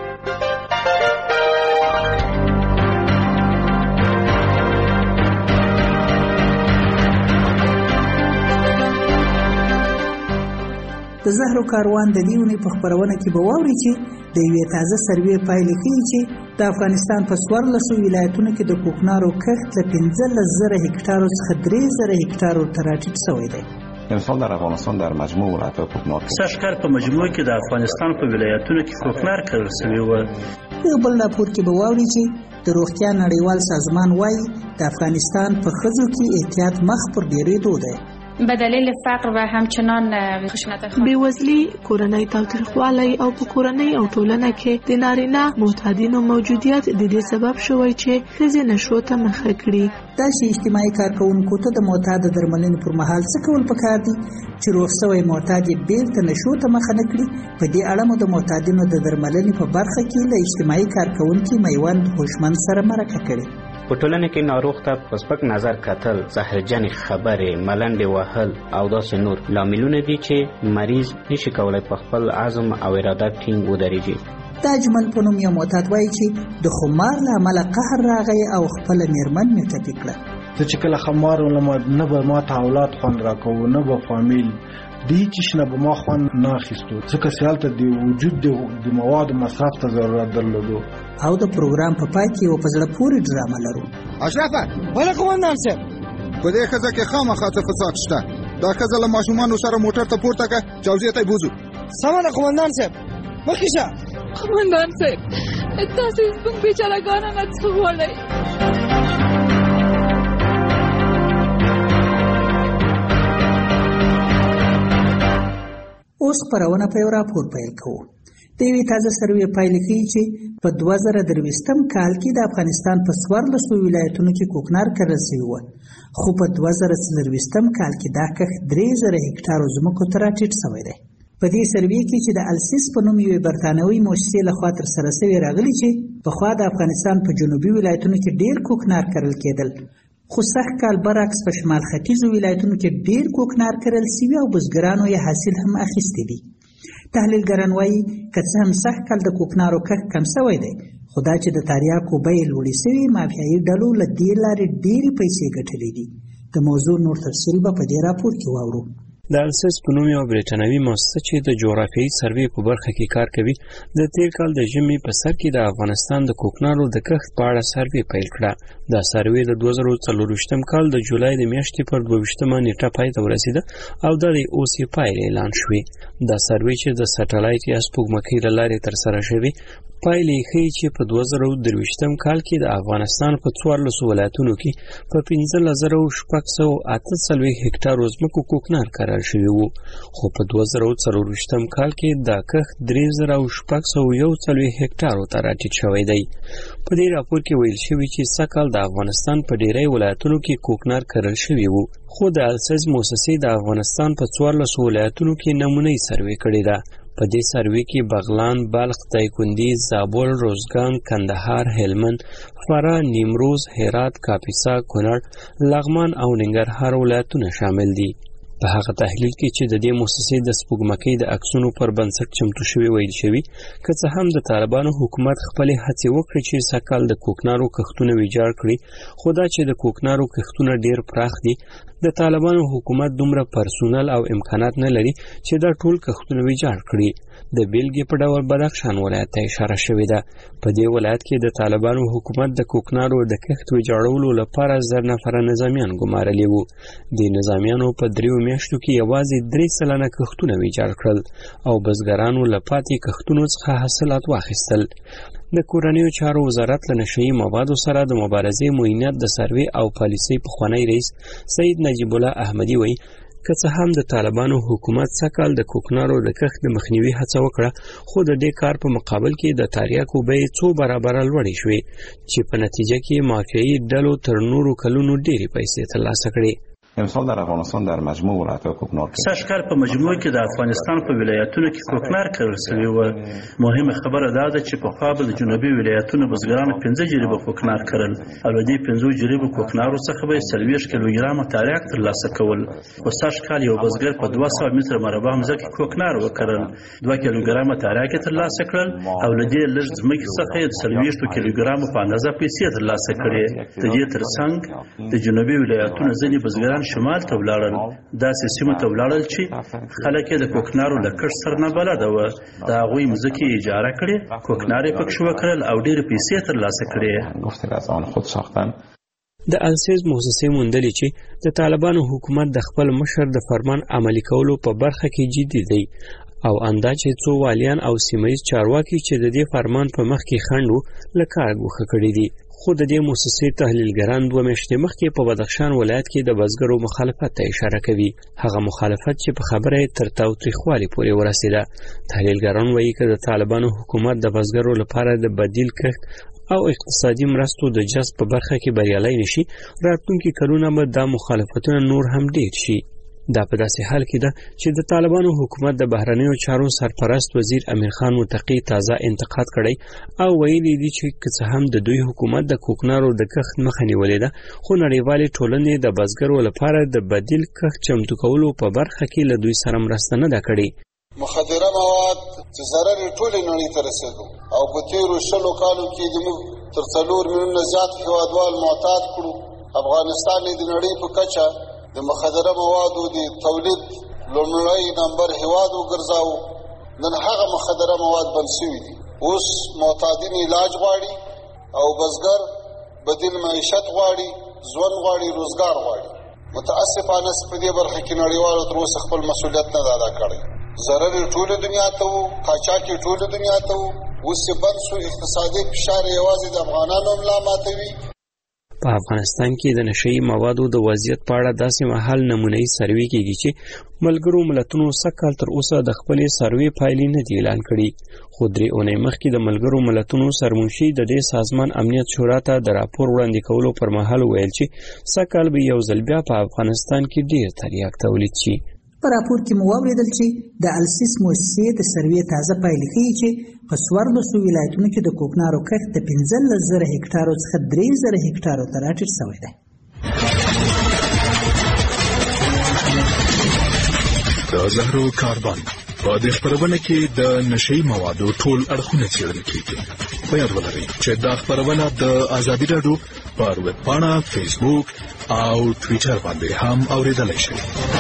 د زهرو کاروان د دې اونۍ په خپرونه کې به واورئ چې د یوې تازه سروې پایلې ښیي چې د افغانستان په 14 ولایتونو کې د کوکنارو کښت له 15,000 هکتارو څخه 3,000 هکتارو ته راټیټ شوی دی. امسال در افغانستان در مجموع ولایت‌ها کوکنار سږکال په مجموع کې د افغانستان په ولایتونو کې کوکنار کرل شوی و. په بل راپور کې به واورئ چې د روغتیا نړیوال سازمان وايي د افغانستان په ښځو کې احتیاط مخ پر ډېرېدو دی. به دلیل فقر و همچنان خشونت بیوزلی، کورنۍ تاوتریخوالی او په کورنۍ او ټولنه کې د نارینه معتادینو موجودیت د دې سبب شوی چې ښځې نشو ته مخه کړي. دا چې اجتماعي کارکونکو ته د معتاد درملنې پر مهال څه کول پکار دي چې روغ شوی معتاد یې بیرته نشو ته مخه نه کړي. په دې اړه مو د معتادینو د درملنې په برخه کې له اجتماعي کارکونکو میوند هوشمند سره مرکه کړې. په ټولنه کې ناروغ ته په سپک نظر کتل، زهرجن خبرې، ملنډې وهل او داسې نور لاملونه دي چې مریض نشي کولای په خپل عزم او اراده ټینګ ودرېږي. دا اجمل په نوم یو معتاد وایي چې د خمار له امله قهر راغی او خپله میرمن مې ټپي کړه. زه چې کله خمار ولم نه به ماته اولاد خوند راکوو، نه به فامیل دی چې نه به ما خوند نه اخیستو، ځکه چې هلته د وجود د موادو مصرف ته ضرورت درلودو. او د پروګرام په پای کې یو په زړه پورې ډرامه لرو. اشرفه ولا قومندان صاحب په دې ښځه کې خامخا څه فساد شته. دا ښځه له ماشومانو سره موټر ته پورته کړه، جوزیې ته یې بوځو. سمه ده قومندان صاحب، مخکې شه. قومندان صاحب تاسو زموږ بیچارهګانو نه څه غواړئ؟ اوس خپرونه په یو راپور پیل کوو. د یوې تازه سروې پایلې ښیي چې په 2023 کال کې د افغانستان په 14 ولایتونو کې کوکنار کرل شوی و، خو په 2024 کال کې دا کښت 3,000 هکتارو ځمکو ته راټیټ شوی دی. په دې سروې کې چې د السیس په نوم یوې برتانوي مؤسسې لخوا ترسره شوې راغلي چې پخوا د افغانستان په جنوبي ولایتونو کې ډېر کوکنار کرل کېدل، خو سږ کال برعکس په شمال ختیځو ولایتونو کې ډېر کوکنار کرل شوي او بزګرانو یې حاصل هم اخیستی دی. تحلیلګران وایي که څه هم سږ کال د کوکنارو کښت کم شوی دی، خو دا چې د تریاکو بیې لوړې شوي مافیایي ډلو له دې لارې ډېرې پیسې ګټلې دي. د موضوع نور تفصیل به په دې راپور کې واورو. د السیس په نوم یو بریټانوي مؤسسه چې د جغرافیایي سروې په برخه کې کار کوي، د تیر کال د ژمي په سر کې د افغانستان د کوکنارو د کښت په اړه سروې پیل کړه. دا سروې د 2024 کال د جولای د میاشتې پر 22 نیټه پای ته ورسېده او د اوس یې پایلې اعلان شوې. دا سروې چې د سټلایټ یا سپوږمکۍ له لارې ترسره شوې پایلې ښیي چې په 2023 کال کې د افغانستان په 14 ولایتونو کې په 15,648 هکتارو ځمکو کوکنار کرل شوی وو، خو په 2024 کال کې دا کښت 3,641 هکتارو ته راټیټ شوی دی. په دې راپور کې ویل شوی چې سږکال د افغانستان په ډیری ولایتونو کې کوکنار کرل شوی وو، خو د السیز مؤسسې د افغانستان په 14 ولایتونو کې نمونه‌ای سروې کړې ده. په دې سروې کې بغلان، بلخ، دایکنډي، زابل، روزګان، کندهار، هلمند، فراه، نیمروز، هرات، کاپیسا، کونړ، لغمان او ننګرهار ولایتونه شامل دي. په هغه تحلیل کې چې د دې مؤسسې د سپوږمکۍ د عکسونو پر بنسټ چمتو شوی ویل شوی، که څه هم د طالبانو حکومت خپلې هڅې وکړې چې سږکال د کوکنارو کښتونه ویجاړ کړي، خو دا چې د کوکنارو کښتونه ډیر پراخ دي، د طالبانو حکومت دومره پرسونل او امکانات نه لري چې دا ټول کښتونه ویجاړ کړي. د بیلګې په ډول بدخشان ولایت ته اشاره شوې ده. په دې ولایت کې د طالبانو حکومت د کوکنارو د کښت ویجاړولو لپاره 1000 نفره نظامیان ګمارلي وو. د نظامیانو په 3 میاشتو کې یوازې 3% کښتونه ویجاړ کړل او بزګرانو له پاتې کښتونو څخه حاصلات واخیستل. د کورنیو چارو وزارت له نشهیي موادو سره د مبارزې معینات د سروې او پالیسۍ پخوانی رئیس سید نجیب الله احمدي وایي که څه هم د طالبانو حکومت سږکال د کوکنارو د کښت د مخنیوي هڅه وکړه، خو د دې کار په مقابل کې د تریاکو بیې 2 برابره لوړې شوې چې په نتیجه کې مافیایي ډلو تر نورو کلونو ډېرې پیسې ترلاسه کړې. امسال در افغانستان در مجموع ولایت‌های کوکنار سږکال په مجموع کې د افغانستان په ولایتونو کې کوکنار کرل شوی و. مهمه خبره دا ده چې په خوا به د جنوبي ولایتونو بزګرانو 15 جریبه کوکنار کرل او له دې 15 جریبه کوکنارو څخه به 40 کیلوګرامه تریاک ترلاسه کول. خو سږکال یو بزګر په 200 متر مربع ځمکه کوکنار وکړل، 2 کیلوګرامه تریاک ترلاسه کړل او له دې لږ ځمکې څخه 40 کیلوګرامه په اندازه پیسې ترلاسه کړې. د دې ترڅنګ د جنوبي ولایتونو ځینې بزګران شمال ته ولاړل، داسې سیمو ته ولاړل چې خلک یې د کوکنارو له کښت سره نه بلده وه. د هغوی مځکې اجاره کړې، کوکنار یې پکښې وکرل او ډېرې پیسې ترلاسه کړې. د السیز موسسې موندلې چې د طالبانو حکومت د خپل مشر د فرمان عملي کولو په برخه کې جدي دی او اندا چې څو والیان او سیمایي چارواکي چې د دې فرمان په مخ کې خنډو لکه غوښه کړی دي. خو د دې موسسې تحلیلګران 2 میاشتې مخکې په بدخشان ولایت کې د بزګرو مخالفت ته اشاره کوي، هغه مخالفت چې په خبره تر تاوتریخوالي پورې ورسېده. تحلیلګران وایي چې د طالبانو حکومت د بزګرو لپاره د بدیل کښت او اقتصادي مرستو د جذب په برخه کې بریالي نشي، راتلونکي کلونه به دا مخالفتونه نور هم ډیر شي. دا په داسې حال کې ده چې د طالبانو حکومت د بهرنیو چارو سرپرست وزیر امیر خان متقی تازه انتقاد کړی او ویلي دي چې که څه هم د دوی حکومت د کوکنارو د کښت مخه نیولې ده، خو نړیوالې ټولنې د بزګرو لپاره د بدیل کښت چمتو کولو په برخه کې له دوی سره مرسته نه ده کړې. مخدره مواد چې ضرر ټولې نړۍ ته رسېدو او په تیرو 20 کالو کې زموږ تر 4 میلیونه زیات هیوادوال معتاد کړو. افغانستان د نړۍ په کچه د مخدره موادو د تولید لومړی نمبر هیواد وګرځاو. نن هغه مخدره مواد بند شوي دي. اوس معتادین علاج غواړي او بزګر بدیل معیشت غواړي، ژوند غواړي، روزګار غواړي. متاسفانه په دې برخه کې نړیوالو تر اوسه خپل مسؤلیت نه ادا کړی. ضرر ټوله دنیا ته وو، قاچاق ټوله دنیا ته وو. اوس بند شو، اقتصادي فشار یوازې د افغانانو ملا ماتوي. په افغانستان کې د نشئی موادو د وضعیت په اړه داسې مهال نمونه‌ای سروې کېږي چې ملګرو ملتونو سږکال تر اوسه د خپلې سروې پایلې نه دي اعلان کړي. خو 3 اونۍ مخکې د ملګرو ملتونو سرمنشي د دې سازمان امنیت شورا ته د راپور وړاندې کولو پر مهال ویل چې سږکال به یو ځل بیا په افغانستان کې ډېر تریاک تولید شي. په راپور کې مو واوریدل چې د السیس موسسې د سروې تازه پایلې ښیي چې په 14 ولایتونو کې د کوکنارو کښت د 15,000 هکټارو څخه 3,000 هکټارو ته راټیټ شوی دی. د زهرو کاربن په دې خبرونه کې د نشئی موادو ټول اړخونه څېړل کېږي. په یاد ولرئ چې دا خبرونه د ازادي راډیو پر ویب پاڼه، فیسبوک او ټویټر باندې هم اوریدلای شئ.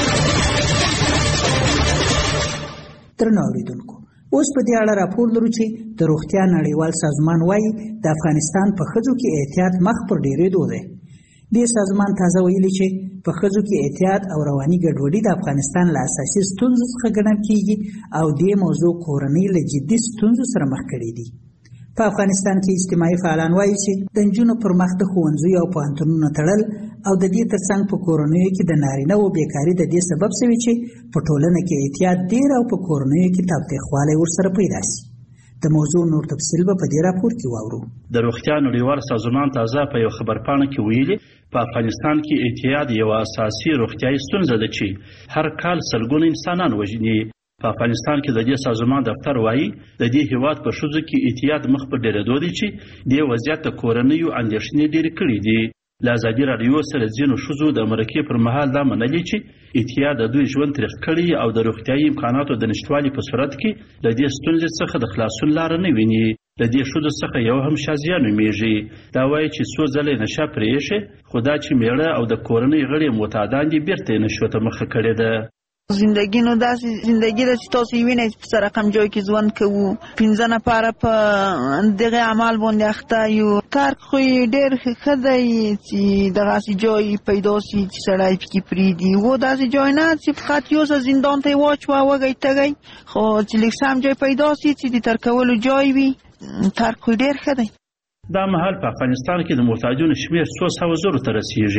درنو اوریدونکو، اوس په دې اړه راپور لرو چې د روغتیا نړیوال سازمان وايي د افغانستان په ښځو کې احتیاط مخ پر ډېرېدو دی. دې سازمان تازه ویلي چې په ښځو کې احتیاط او رواني ګډوډي د افغانستان له اساسي ستونزو څخه ګڼل کېږي او دې موضوع کورنۍ له جدي ستونزو سره مخ کړي دي. په افغانستان کې اجتماعي فعالان وایي چې د نجونو پر مخ د ښوونځیو او پوهنتونونو تړل او د دې ترڅنګ په کورنیو کې د نارینه‌وو بیکاري د دې سبب شوي چې په ټولنه کې احتیاط ډېر او په کورنیو کې تاوتریخوالی ورسره پیدا شي. د موضوع نور تفصیل به په دې راپور کې واورو. د روغتیا نړیوال سازمان تازه په یو خبرپاڼه کې ویلي په افغانستان کې اعتیاد یو اساسي روغتیايي ستونزه ده چې هر کال سلګونه انسانان وژني. په افغانستان کې د دې سازمان دفتر وایي د دې هیواد په ښځو کې اعتیاد مخ په ډېرېدو دی چې د وضعیت د کورنیو اندېښنې ډېرې کړې دي. له ازادي راډیو سره ځینو ښځو د مرکې پر مهال دا منلي چې اعتیاد د دوی ژوند تریخ کړي او د روغتیايي امکاناتو د نشتوالي په صورت کې له دې ستونزې څخه د خلاصون لاره نه ویني. له دې ښځو څخه یو هم شازیه نومیږي. دا وایي چې څو ځله نشه پرې ایښې، خو دا چې میړه او د کورنۍ غړي معتادان دي بیرته یې نشو ته مخه کړې ده. زندگی نو داسې زندگی ده چې تاسو یې وینئ په سره رقم جای کې ژوند کوو، 15 نفره په دغه عمل باندې اخته یو. ترک خو یې ډېر ښه دی چې دغسې جای پیدا شي چې سړی پکې پرېږدي. و داسې جای نه چې فقط یو ځل زندان ته یې واچوه وږی تږی، خو چې لږ سم جای پیدا شي چې د ترک کولو جای وي. ترک خو ډېر ښه دی. دا مهال په افغانستان کې د معتادینو شمېر 300,000 ته رسیږي،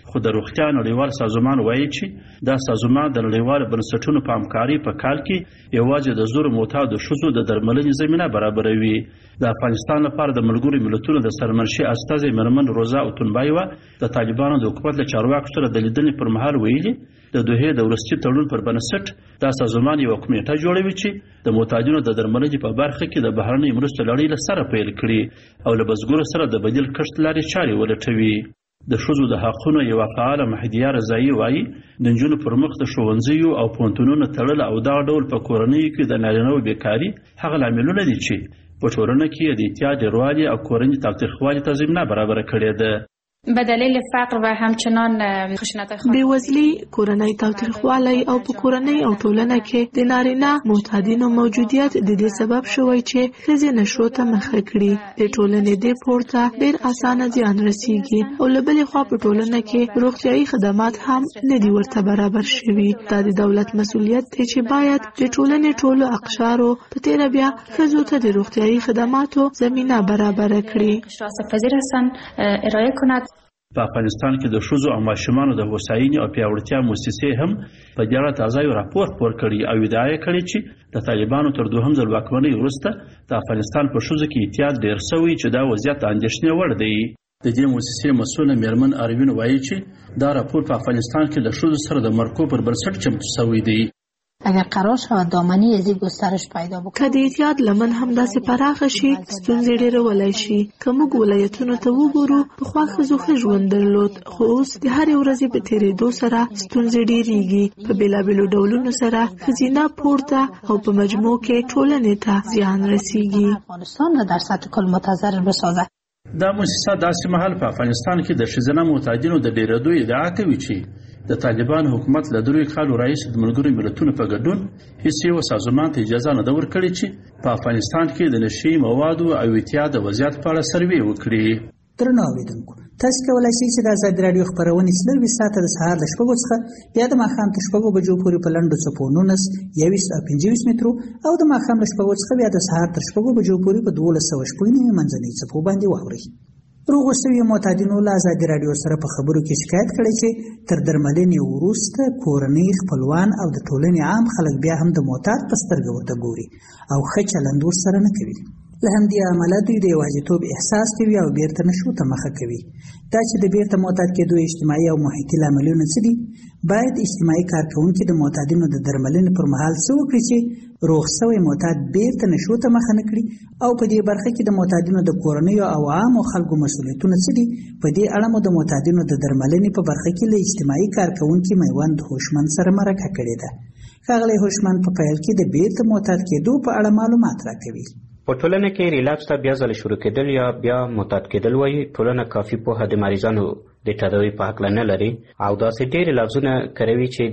خو د روغتیا نړیوال سازمان وایي چې دا سازمان د نړیوالو بنسټونو په همکارۍ په کال کې یوازې د زور معتادو ښځو د درملنې زمینه برابروي. د افغانستان لپاره د ملګرو ملتونو د سرمنشي استازي مېرمن روزا اوتونبایوا د طالبانو د حکومت له چارواکو سره د لیدنې پر مهال ویلي د دوحې د وروستي تړون پر بنسټ دا سازمان یوه کمیټه جوړوي چې د معتادینو د درملنې په برخه کې د بهرنۍ مرستو لړۍ له سره پیل کړي او له بزګرو سره د بدیل کښت لارې چارې ولټوي. د ښځو د حقونو یوه فعاله مهدیه رضایي وایي د نجونو پر مخ د ښوونځیو او پوهنتونونو تړل او دغه ډول په کورنیو کې د نارینه‌وو بیکاري هغه لاملونه دي چې په ټولنه کې د اعتیاد ډیروالي او کورني تاوتریخوالي ته زمینه برابره کړې ده. به دلیل فقر و همچنان خشونت بیوزلی، کورنۍ تاوتریخوالی او په کورنۍ او ټولنه کې د نارینه معتادینو موجودیت د دې سبب شوی چې ښځې نشو ته مخه کړي. د ټولنې د پورته ډېر اسانه زیان رسیږي او له بلې خوا په ټولنه کې روغتیايي خدمات هم نه دي ورته برابر شوي. دا د دولت مسؤلیت دی چې باید د ټولنې ټولو اقشارو په تیره بیا ښځو ته د روغتیايي خدماتو زمینه برابره کړي. پذیر هستن ارائه کند. په افغانستان کې د ښځو او ماشومانو د هوساینې او پیاوړتیا موسسې هم په دې اړه تازه یو راپور خپور کړی او ادعا یې کړې چې د طالبانو تر دوهم ځل واکمنۍ وروسته د افغانستان په ښځو کې اعتیاد ډېر سوی چې دا وضعیت د اندېښنې وړ دی. د دې موسسې مسؤله مېرمن اروین وایي چې دا راپور په افغانستان کې د ښځو سره د مرکو پر بنسټ چمتو سوی دی. اگر قرار شود دامنی از این گسترش پیدا بکنه که د اعتیاد لمن هم داسې پراخه شي ستونزې ډېرولای شي. که موږ ولایتونو ته وګورو پخوا ښځو ښه ژوند درلود خو اوس د هرې ورځې په تېرېدو سره ستونزې ډېرېږي. په بېلابېلو ډولونو سره ښځینه پورته او په مجموع کې ټولنې ته زیان رسیږي. افغانستان را در سطح کل متضرر بسازد. دا موسسه داسې مهال په افغانستان کې د ښځینه معتادینو د ډېرېدو ادعا کوي چې د طالبان حکومت له 3 کالو راهیسې د ملګرو ملتونو په ګډون هیڅ یو سازمان ته اجازه نه ده ورکړې چې په افغانستان کې د نشهیي موادو او اعتیاد د وضعیت په اړه سروې وکړي. درنو اوریدونکو، تاسو کولی شئ چې د ازادي راډیو خپرونې 24 ساعته د سهار له 6 څخه بیا د ماښام تر 6 بجو پورې په لنډو څپو 19 21 او 25 مترو او د ماښام له 6 څخه بیا د سهار تر 6 بجو پورې په 12.9 منځنۍ څپو باندې واورئ. روغ شوي معتادینو له ازادي راډیو سره په خبرو کې شکایت کړی چې تر درملنې وروسته کورنۍ، خپلوان او د ټولنې عام خلک بیا هم د معتاد په سترګه ورته ګوري او ښه چلند ورسره نه کوي. له همدې امله دوی د یوازیتوب احساس کوي او بیرته نشو ته مخه کوي. دا چې د بیرته معتاد کېدو اجتماعي او محیطي لاملونه څه دي، باید اجتماعي کارکوونکي د معتادینو د درملنې پر مهال څه وکړي چې روغ شوی معتاد بیرته نشو ته مخه نه کړي. او په دې برخه کې د معتادینو د کورنیو او عامو خلکو مسؤلیتونه څه دي. په دې اړه مو د معتادینو د درملنې په برخه کې له اجتماعي کارکوونکي میوند هوشمند سره مرکه کړې ده. ښاغلی هوشمند په پیل کې د بیرته معتاد کېدو په اړه معلومات راکوي. په ټولنه کې ریلاپس ته بیا ځل شروع کېدل یا بیا معتاد کېدل وایي ټولنه کافي پوهه د مریضانو د تداوي په هکله نه لري او داسې ډېرې لفظونه کاروي چې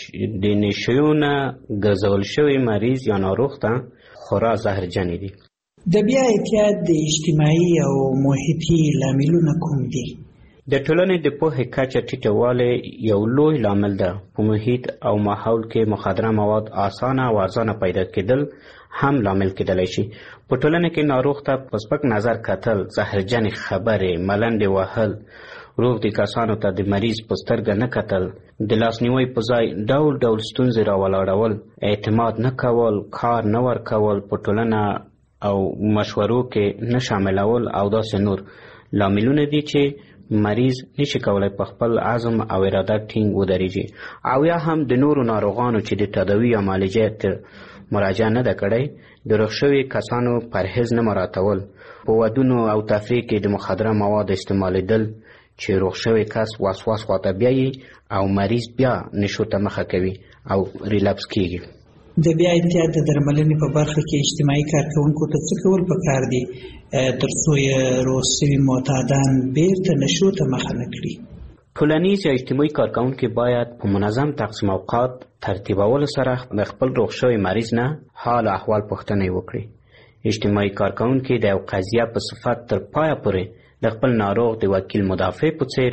د نشیو نه ګرځول شوی مریض یا ناروغ ته خورا زهرجنې دي. د بیا اعتیاد د اجتماعي او محیطي لاملونه کوم دي؟ د ټولنې د پوهې کچه ټیټوالی یو لوی لامل ده. په محیط او ماحول کې مخدره مواد اسانه او ارزانه پیدا کېدل هم لامل کېدلی شي. په ټولنه کې ناروغ ته په سپک نظر کتل، زهرجنې خبرې، ملنډې وهل، روغ دي کسانو ته د مریض په سترګه نه کتل، د لاسنیوي په ځای ډول ډول ستونزې راولاړول، اعتماد نه کول، کار نه ورکول، په ټولنه او مشورو کې نه شاملول او داسې نور لاملونه دي چې مریض نشي کولای په خپل عزم او اراده ټینګ ودرېږي. او یا هم د نورو ناروغانو چې د تداوي یا معالجې ته مراجعه نه ده کړی، د روغ شوي کسانو پرهیز نه مراعاتول، په ودونو او تفریح کې د مخدره مواد استعمالیدل چې روغ شوی کس وسواس خواته بیایي او مریض بیا نشو ته مخه کوي او ریلپس کیږي. د بیا اعتیاد د درملنې په برخه کې اجتماعي کارکوونکو ته څه کول پکار دي ترڅو یې روغ شوي معتادان بیرته نشو ته مخه نه کړي؟ ټولنیز یا اجتماعي کارکوونکي باید په منظم تقسیم اوقات ترتیبولو سره د خپل روغ شوي مریض نه حال احوال پوښتنه وکړي. اجتماعي کارکوونکي د یو قضیه په صفت تر پایه پورې د خپل ناروغ د وکیل مدافع په څیر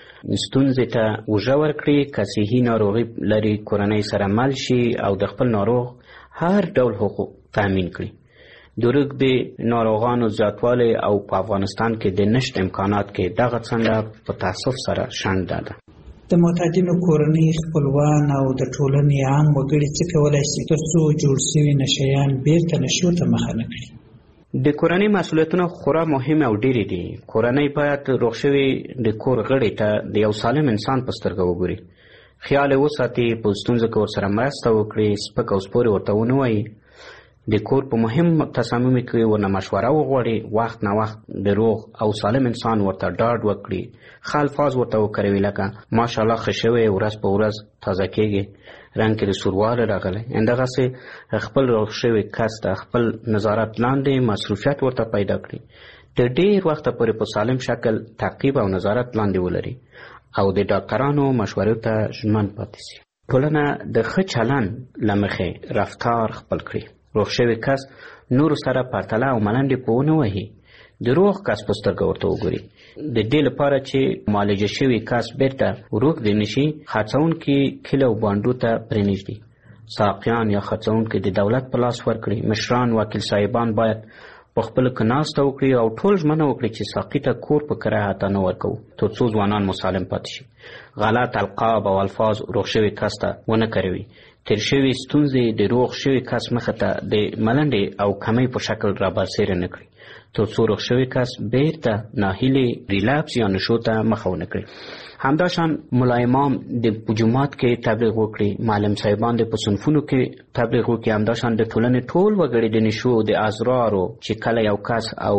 ستونزې ته اوږه ورکړي. که صحي ناروغي لري کورنۍ سره مل شي او د خپل ناروغ هر ډول حقوق تامین کړي. د روږدي ناروغانو زیاتوالی او په افغانستان کې د نشت امکانات کې دغه څنډه په تاسف سره شنډه ده. د معتادینو کورنۍ، خپلوان او د ټولنې عام وګړي څه کولی شي ترڅو جوړ شوي نشهیان بیرته نشو ته مخه نه کړي؟ د کورنۍ مسؤلیتونه خورا مهم او ډېرې دي. کورنۍ باید روغ شوي د کور غړي ته د یو سالم انسان په سترګه وګوري، خیال یې وساتي، په ستونزو کې ورسره مرسته وکړي، سپک او سپورې ورته ونه وایي، د کور په مهم تصامیمو کې ورنه مشوره وغواړي، وخت نه وخت د روغ او سالم انسان ورته ډاډ وکړي، ښه الفاظ ورته وکاروي لکه ماشاءالله ښه شوی، ورځ په ورځ تازه کېږي، رنګ کې د سوروالی راغلی. همدغسې خپل روغ شوي کس ته خپل نظارت لاندې مصروفیت ورته پیدا کړي، د ډېر وخته پورې په سالم شکل تعقیب او نظارت لاندې ولري او د ډاکټرانو مشورو ته ژمن پاتې شي. ټولنه د ښه چلند له مخې رفتار خپل کړي، روغ شوي کس نورو سره پرتله او ملنډې په ونه وهي، د روغ کس په سترګه ورته وګوري. د دې لپاره چې معالجه شوي کس بیرته روغ دی نشي، خرڅونکي کلي او بانډو ته پرېنږدي، ساقیان یا خرڅونکي د دولت په لاس ورکړي، مشران وکیل صاحبان باید په خپلو کې ناسته وکړي او ټول ژمنه وکړي چې ساقي ته کور په کرایه حتی نه ورکوو تر څو ځوانان مسالم پاتې شي، غلط القاب او الفاظ روغ شوي کس ته ونه کاروي، تیر شوي ستونزې د روغ شوي کس مخه ته د ملنډې او کمۍ په شکل رابرسېره نه کړي تر څو روغ شوي کس بیرته ناهیلې ریلاپس یا نشو ته مخه ونه کړي. همداشان ملا امام د جومات کې تبلیغ وکړي، معلم صاحبان د په صنفونو کې تبلیغ وکړي، همداشان د ټولنې ټول وګړي د نشو د ازرارو چې کله یو کس او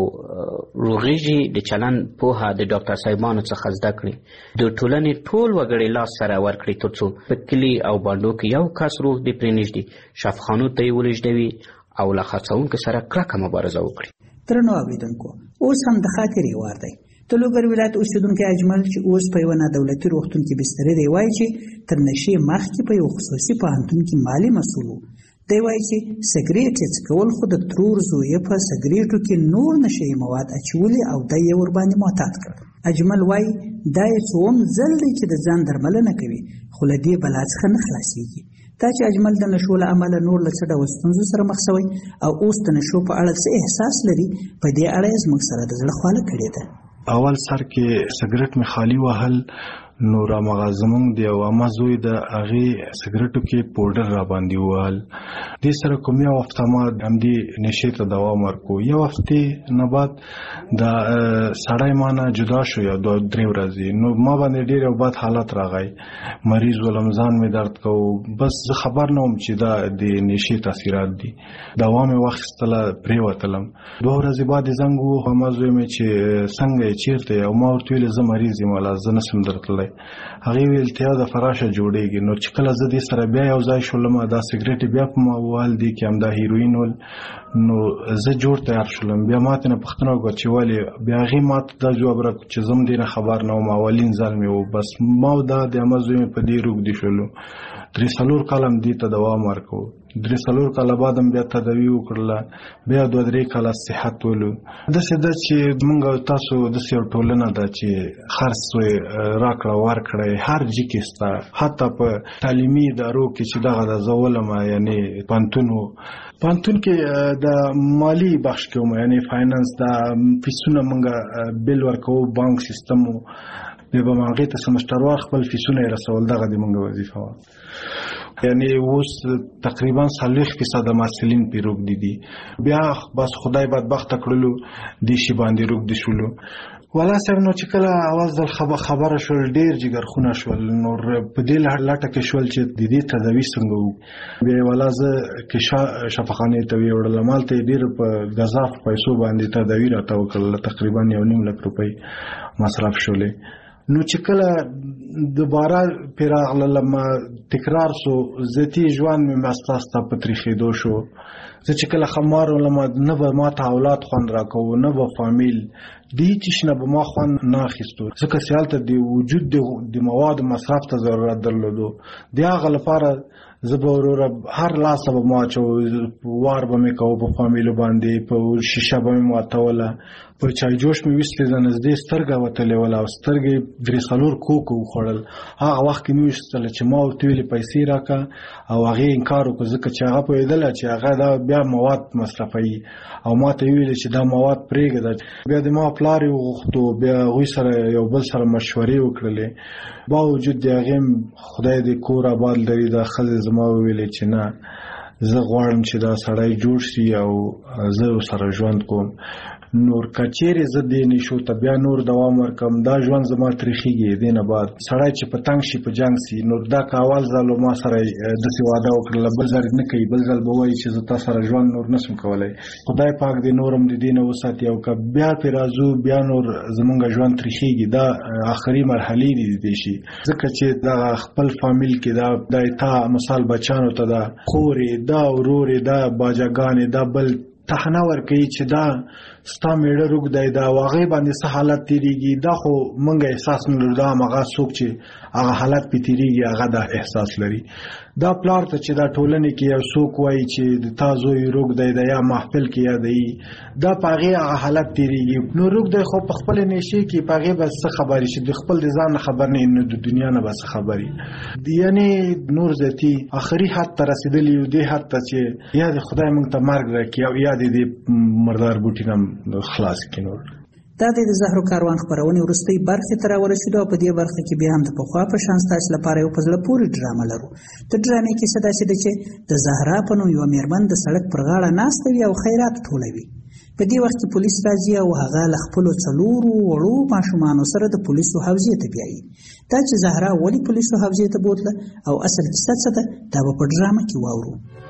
روغېږي د چلند پوهه د ډاکټر صاحبانو څخه زده کړي، د ټولنې ټول وګړي لاس سره ورکړي تر څو په کلي او بانډو کې یو کس روغ دی پرېنږدي، شفاخانو ته یې ولېږدوي او له خرڅونکو سره کلکه مبارزه وکړي. درنو اوریدونکو، اوس هم د خاطرې وار دی. د لوګر ولایت اوسیدونکی اجمل چې اوس په یوه نادولتي روغتون کې بستر دی وایي چې تر نشې مخکې په یو خصوصي پوهنتون کې مالي مسؤل و. دی وایي چې سګرېټ یې څکول، خو د ترور زوی یې په سګرېټو کې نور نشهیي مواد اچولي او دی یې ورباندې معتاد کړ. اجمل وایي دا یې څوم ځل دی چې د ځان درملنه کوي، خو له دې بلا څخه نه خلاصېږي. دا چې اجمل د نشو له امله نور له څه ډول ستونزو سره مخ شوی او اوس د نشو په اړه څه احساس لري، په دې اړه یې زموږ سره د زړه خواله کړې ده. اول سر کې سګرټ می خالی وهل، نو را مغه زمونږ د یو عامه زوی د هغې سګرټو کې پوډر را باندې ووهل. دې سره کوم یو هفته ما همدې نشې ته دوام ورکو. یو هفتې نه بعد د سړی ما نه جدا شو، یو 2-3 ورځې، نو ما باندې ډېر یو بد حالت راغی، مریض ولم، ځان مې درد کو، بس زه خبر نه وم چې دا د نشې تاثیرات دي. دوا مې واخیستله، پرېوتلم. 2 ورځې بعد زنګ ووهه ما زوی مې چې څنګه یې، چېرته یې؟ او ما ورته ویل زه مریض یم والا، زه نشم درتلی. هغې ویل تیا د فراشه جوړېږي. نو چې کله زه دې سره بیا یو ځای شولم، دا سګرېټ بیا په ما ووهل، دې کې همدا هیروین ول، نو زه جوړ تیار شولم. بیا ماته نه پوښتنه وکړه چې ولې، بیا هغې ماته دا جواب راکړو چې زه هم دې نه خبر نه وم، اولین ځل مې و. بس ما او دا د عمه زوی مې په دې روږدي شولو. 3-4 کاله هم دې ته دوام ورکړو. 3-4 کاله بعد هم بیا تداوي وکړله، بیا 2-3 کاله صحت ولو. داسې ده چې موږ تاسو داسې یو ټولنه ده چې خرڅ راکړه ورکړه هر جي کې سته، حتی په تعلیمي ادارو کې چې دغه د زه ولمه، یعنې پوهنتون کې د مالي بخش کې وم، یعنې فاینانس، د فیسونه موږ بیل ورکوو، بانک سیستم و، بیا به ما هغې ته سمسټروار خپل فیسونه یې رسول. دغه د موږ وظیفه وه. یعنی اوس تقریبا 40% محصلین پې روږدي دي. بیا بس خدای بدبخته کړلو، دې شي باندې روږدي شولو. والا صاحب نو چې کله اواز دل خبره شول، ډېر جګرخونه شول، نور په دې لټه کې شول چې د دې تداوي څنګه وو. بیا والا زه کې شفاخانې ته ویوړلم، هلته یې ډېر په ګزاف پیسو باندې تداوي راته وکړله، تقریبا 1.5 لک روپۍ مصرف شولې. نو چې کله دوباره پې راغللم، تکرار سو، ذاتي ژوند مې مسته په تریخېدو شو. زه چې کله خمار ولم، نه به ما ته اولاد خوند راکوو، نه به فامیل، د هېڅ شي نه به ما خوند نه اخیستو، ځکه چې هلته د وجود د موادو مصرف ته ضرورت درلودو. د هغه لپاره زه به وروره هر لاسه به ما اچو وار به مې کوه په فامیلو باندې په شیشه به مې ماتوله په چایجوش مې ویستلې د نږدې سترګه وتلې وله او سترګې 3-4 کوکو وخوړل. هغه وخت کې مې ویستله چې ما ورته ویلې پیسې راکړه او هغې انکار وکړو ځکه چې هغه پوهېدله چې هغه دا بیا مواد مصرفوي او ما ته یې ویلې چې دا مواد پرېږده. بیا د ما پلار یې وغوښتو، بیا هغوی سره یو بل سره مشورې وکړلې. باوجود د هغې خدای دې کور آباد لري دا ښځې زما وویلې چې نه زه غواړم چې دا سړی جوړ شي او زه سره ژوند کوم. نور کچېرې زه دې نشو ته بیا نور دوام ورکم دا ژوند زما تریخیږي. دې نه بعد سړی چې په تنګ شي په جنګ سي نور دا که اول ځل ما سره داسې واده وکړله بل ځل نه کوي، بل ځل به وایي چې زه تا سره ژوند نور نشم کولی. خدای پاک دې نورم د دې نه وساتي او که بیا پرې راځو بیا نور زمونږ ژوند تریخیږي. دا آخري مرحلې دي شي ځکه چې دا خپل فامیل کې دا تا مثال بچانو ته دا خورې دا ورورې دا باجاګانې دا بل تحنه ورکوي چې دا ستا میړه روږ دی دا هغې باندې څه حالت تېرېږي دا خو موږ احساس نه لرو. دا همغه څوک چې هغه حالت پې تېرېږي هغه دا احساس لري. دا پلار ته چې دا ټولنې کې یو څوک وایي چې د تا زوی روږ دی دا یا محفل کې یادوي دا په هغې هغه حالت تېرېږي. نو روږ دی خو په خپلې نشې کې په هغې به څه خبرې چې د خپل د ځان نه خبر نه نو د دنیا نه به څه خبرې. یعنې نور ذاتي آخري حد ته رسېدلي یو دې حد ته چې یا د خدای موږ ته مرګ راکړي او یا دې مردار بوټي نه خلاص کړي. نور دا د زهرو کاروان خپرونې وروستۍ برخې ته راورسېدو او په دې برخه کې بیا هم د پخوا په شان ستاسو لپاره یو په زړه پورې ډرامه لرو. د ډرامې کیسه داسې ده چې د زهرا په نوم یوه مېرمن د سړک پر غاړه ناسته وي او خیرات ټولوي. په دې وخت کې پولیس راځي او هغه له خپلو 4 وړو ماشومانو سره د پولیسو حوزې ته بیایي. دا چې زهرا ولې پولیسو حوزې ته بوتله او اصل کیسه څه ده دا به په ډرامه کې واورو.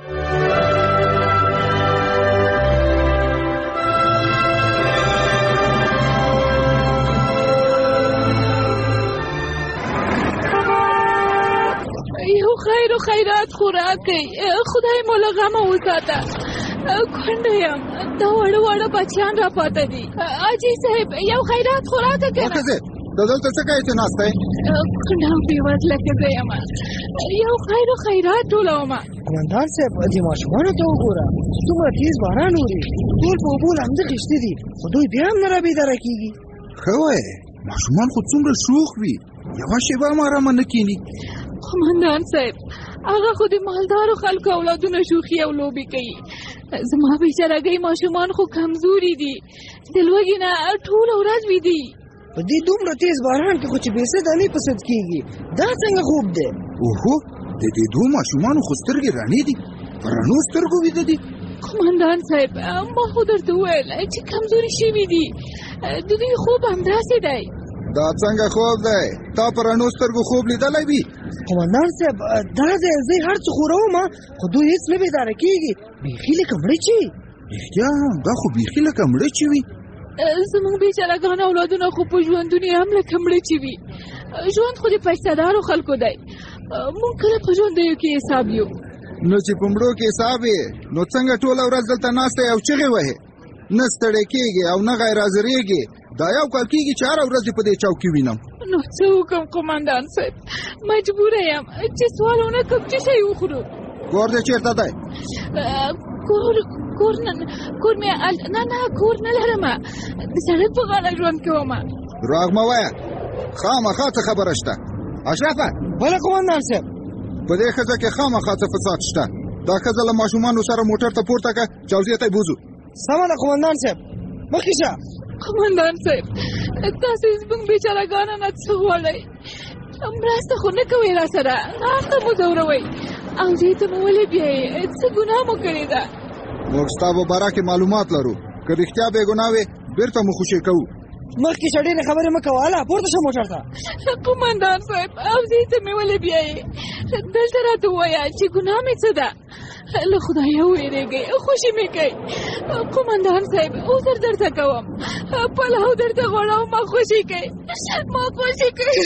خیر و خیرات خوراک کوي خدای مو له غمه وساته. کونډه یم دا وړه وړه بچیان را پاته دي. اجي صاحب یو خیرات خوراک کوي. دا دلته څه کوي چې ناسته یې؟ کونډه او بېوزله ښځه یم یو خیر و خیرات ټولوم. قمندان صاحب دې ماشومانو ته وګوره څومره تېز باران اوري ټول په اوبو لمده خېشتي دي خو دوی بیا هم نه رابېداره کېږي. ښه وایې ماشومان خو څومره شوخ وي یوه شېبه هم ارامه نه کښېني. قمندان صاحب هغه خو د مالدارو خلکو اولادونه شوخي او لوبې کوي. زما بیچارهګۍ ماشومان خو کمزوري دي د لوږې نه ټوله ورځ ویدي. په دې دومره تېز باران کې خو چې بېڅه دانې په سد کېږي دا څنګه خوب دی؟ اوهو د دې دوه ماشومانو خو سترګې رڼې دي په رڼو سترګو ویده دي. قمندان صاحب ما خو درته وویل چې کمزوري شوي دي د دوی خوب همداسې دی. دا څنګه خوب دی؟ تا په رڼو سترګو خوب لیدلی وي؟ قمندان صاحب دا دی زه هر څه خوروم خو دوی هېڅ نه بیداره کېږي بیخي لکه مړه چې وي. رښتیا دا خو بیخي لکه مړه چې وي. زموږ بیچارهګان اولادونه خو په ژوندونو هم لکه مړه چې وي. ژوند خو د پیسه‌دارو خلکو دی موږ کله په ژوندیو کې حساب یو. نو چې په مړو کې حساب یې نو څنګه ټوله ورځ دلته ناسته یې او چغې وهې نه ستړی کېږې او نه غیر حاضرېږې. دا یو کال کېږي چې هره ورځ دې په دې چوکۍ وینم. نو څه وکړم قمندان صاحب مجبوره یم چې سوال ونه کړم چې شی وخورو. کور دې چېرته دی؟ کور مې نه کور نه لرم د سړک په غاړه ژوند کوم. دروغ مه وایه خامخا څه خبره شته؟ اشرفه بله قمندان صاحب په دې ښځه کې خامخا څه فساد شته. دا ښځه له ماشومانو سره موټر ته پورته کړه جوزیې ته یې بوځو. سمه ده قمندان صاحب مخکې شه. قمندان صاحب تاسې زموږ بیچارهګانو نه څه غواړئ؟ مرسته خو نه کوئ را سره ناخته مو ځوروئ او دې ته مو ولې بیایئ څه ګناه مو کړې ده؟ موږ ستا په باره کې معلومات لرو که رښتیا بې ګناه وې بېرته مو خوشي کوو. مخکې شه ډېرې خبرې مه کوه هله پورته شه موټر ته. قمندان صاحب او دې ته مې ولې بیایئ؟ دلته راته ووایه چې ګناه مې څه ده؟ له خدایه وویرېږئ خوشي مې کوئ. قمندان صاحب عذر درته کوم پلاو درته غواړم ما خوشي کوئ ما خوشي کوئ.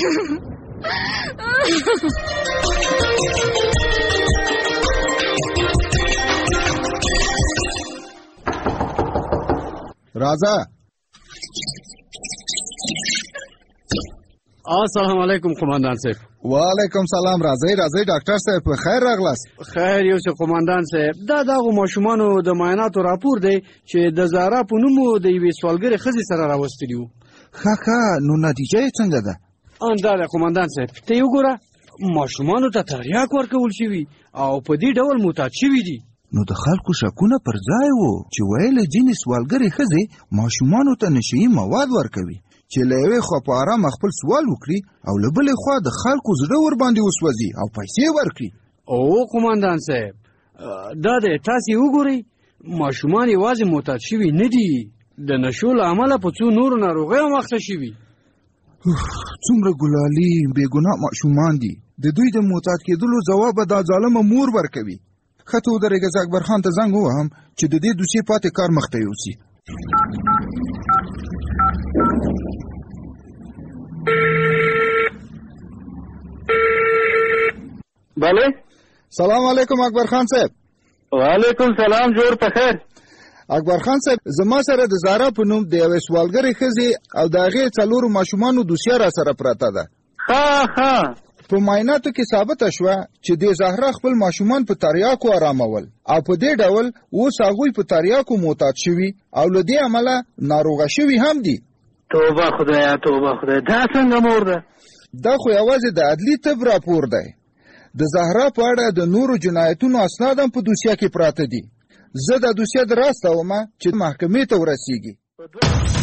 راځه. السلام علیکم قمندان صاحب. وعلیکم سلام. راځئ ډاکټر صاحب په خیر راغلاست. خیر یو څه قومندان صاحب، دا دغه ماشومانو د معایناتو راپور دی چې د زهرا په نوم د یوې سوالګرې ښځې سره راوستلی وو. ښه نو نتیجه یې څنګه ده؟ دا دی قومندان صاحب، ته یې وګوره، ماشومانو ته تریاک ورکول شوي او په دې ډول معتاد شوي دي. نو د خلکو شکونه پر ځای وو چې ویل ځینې سوالګرې ښځې ماشومانو ته نشهیي مواد ورکوي چې له یوې خوا په ارامه خپل سوال وکړي او له بلې خوا د خلکو زړه ورباندې وسوځي او پیسې ورکړي. او قومندان صاحب، دا دی تاسې وګورئ، ماشومان یوازې معتاد شوي نه دي، د نشو له امله په څو نورو ناروغیو مخته شوي. څومره ګلالي بېګناه ماشومان دي، د دوی د معتاد کېدلو ځواب به دا ظالمه مور ورکوي. ښه ته ودرېږه، زه اکبر خان ته زنګ ووهم چې د دې دوسیې پاتې کار مخته یوسي. بله. سلام علیکم اکبر خان صاحب. وعلیکم سلام، جوړ په خیر. اکبر خان صاحب، زما سره د زهرا په نوم د یوې سوالګرې ښځې او د هغې 4 ماشومانو دوسیه را سره پرته ده. ښه په معایناتو کې ثابته شوه چې د زهرا خپل ماشومان په تریاکو آرامول او په دې ډول اوس هغوی په تریاکو معتاد شوي او له دې امله ناروغه شوي هم دي. توبه خدایا، دا څنګه مور ده؟ دا خو یوازې د عدلي طب راپور دی. د زهرا په اړه د نورو جنایتونو اسناد هم په دوسیه کې پراته دي. زه دا دوسیه در راستومه چې محکمې ته ورسیږي.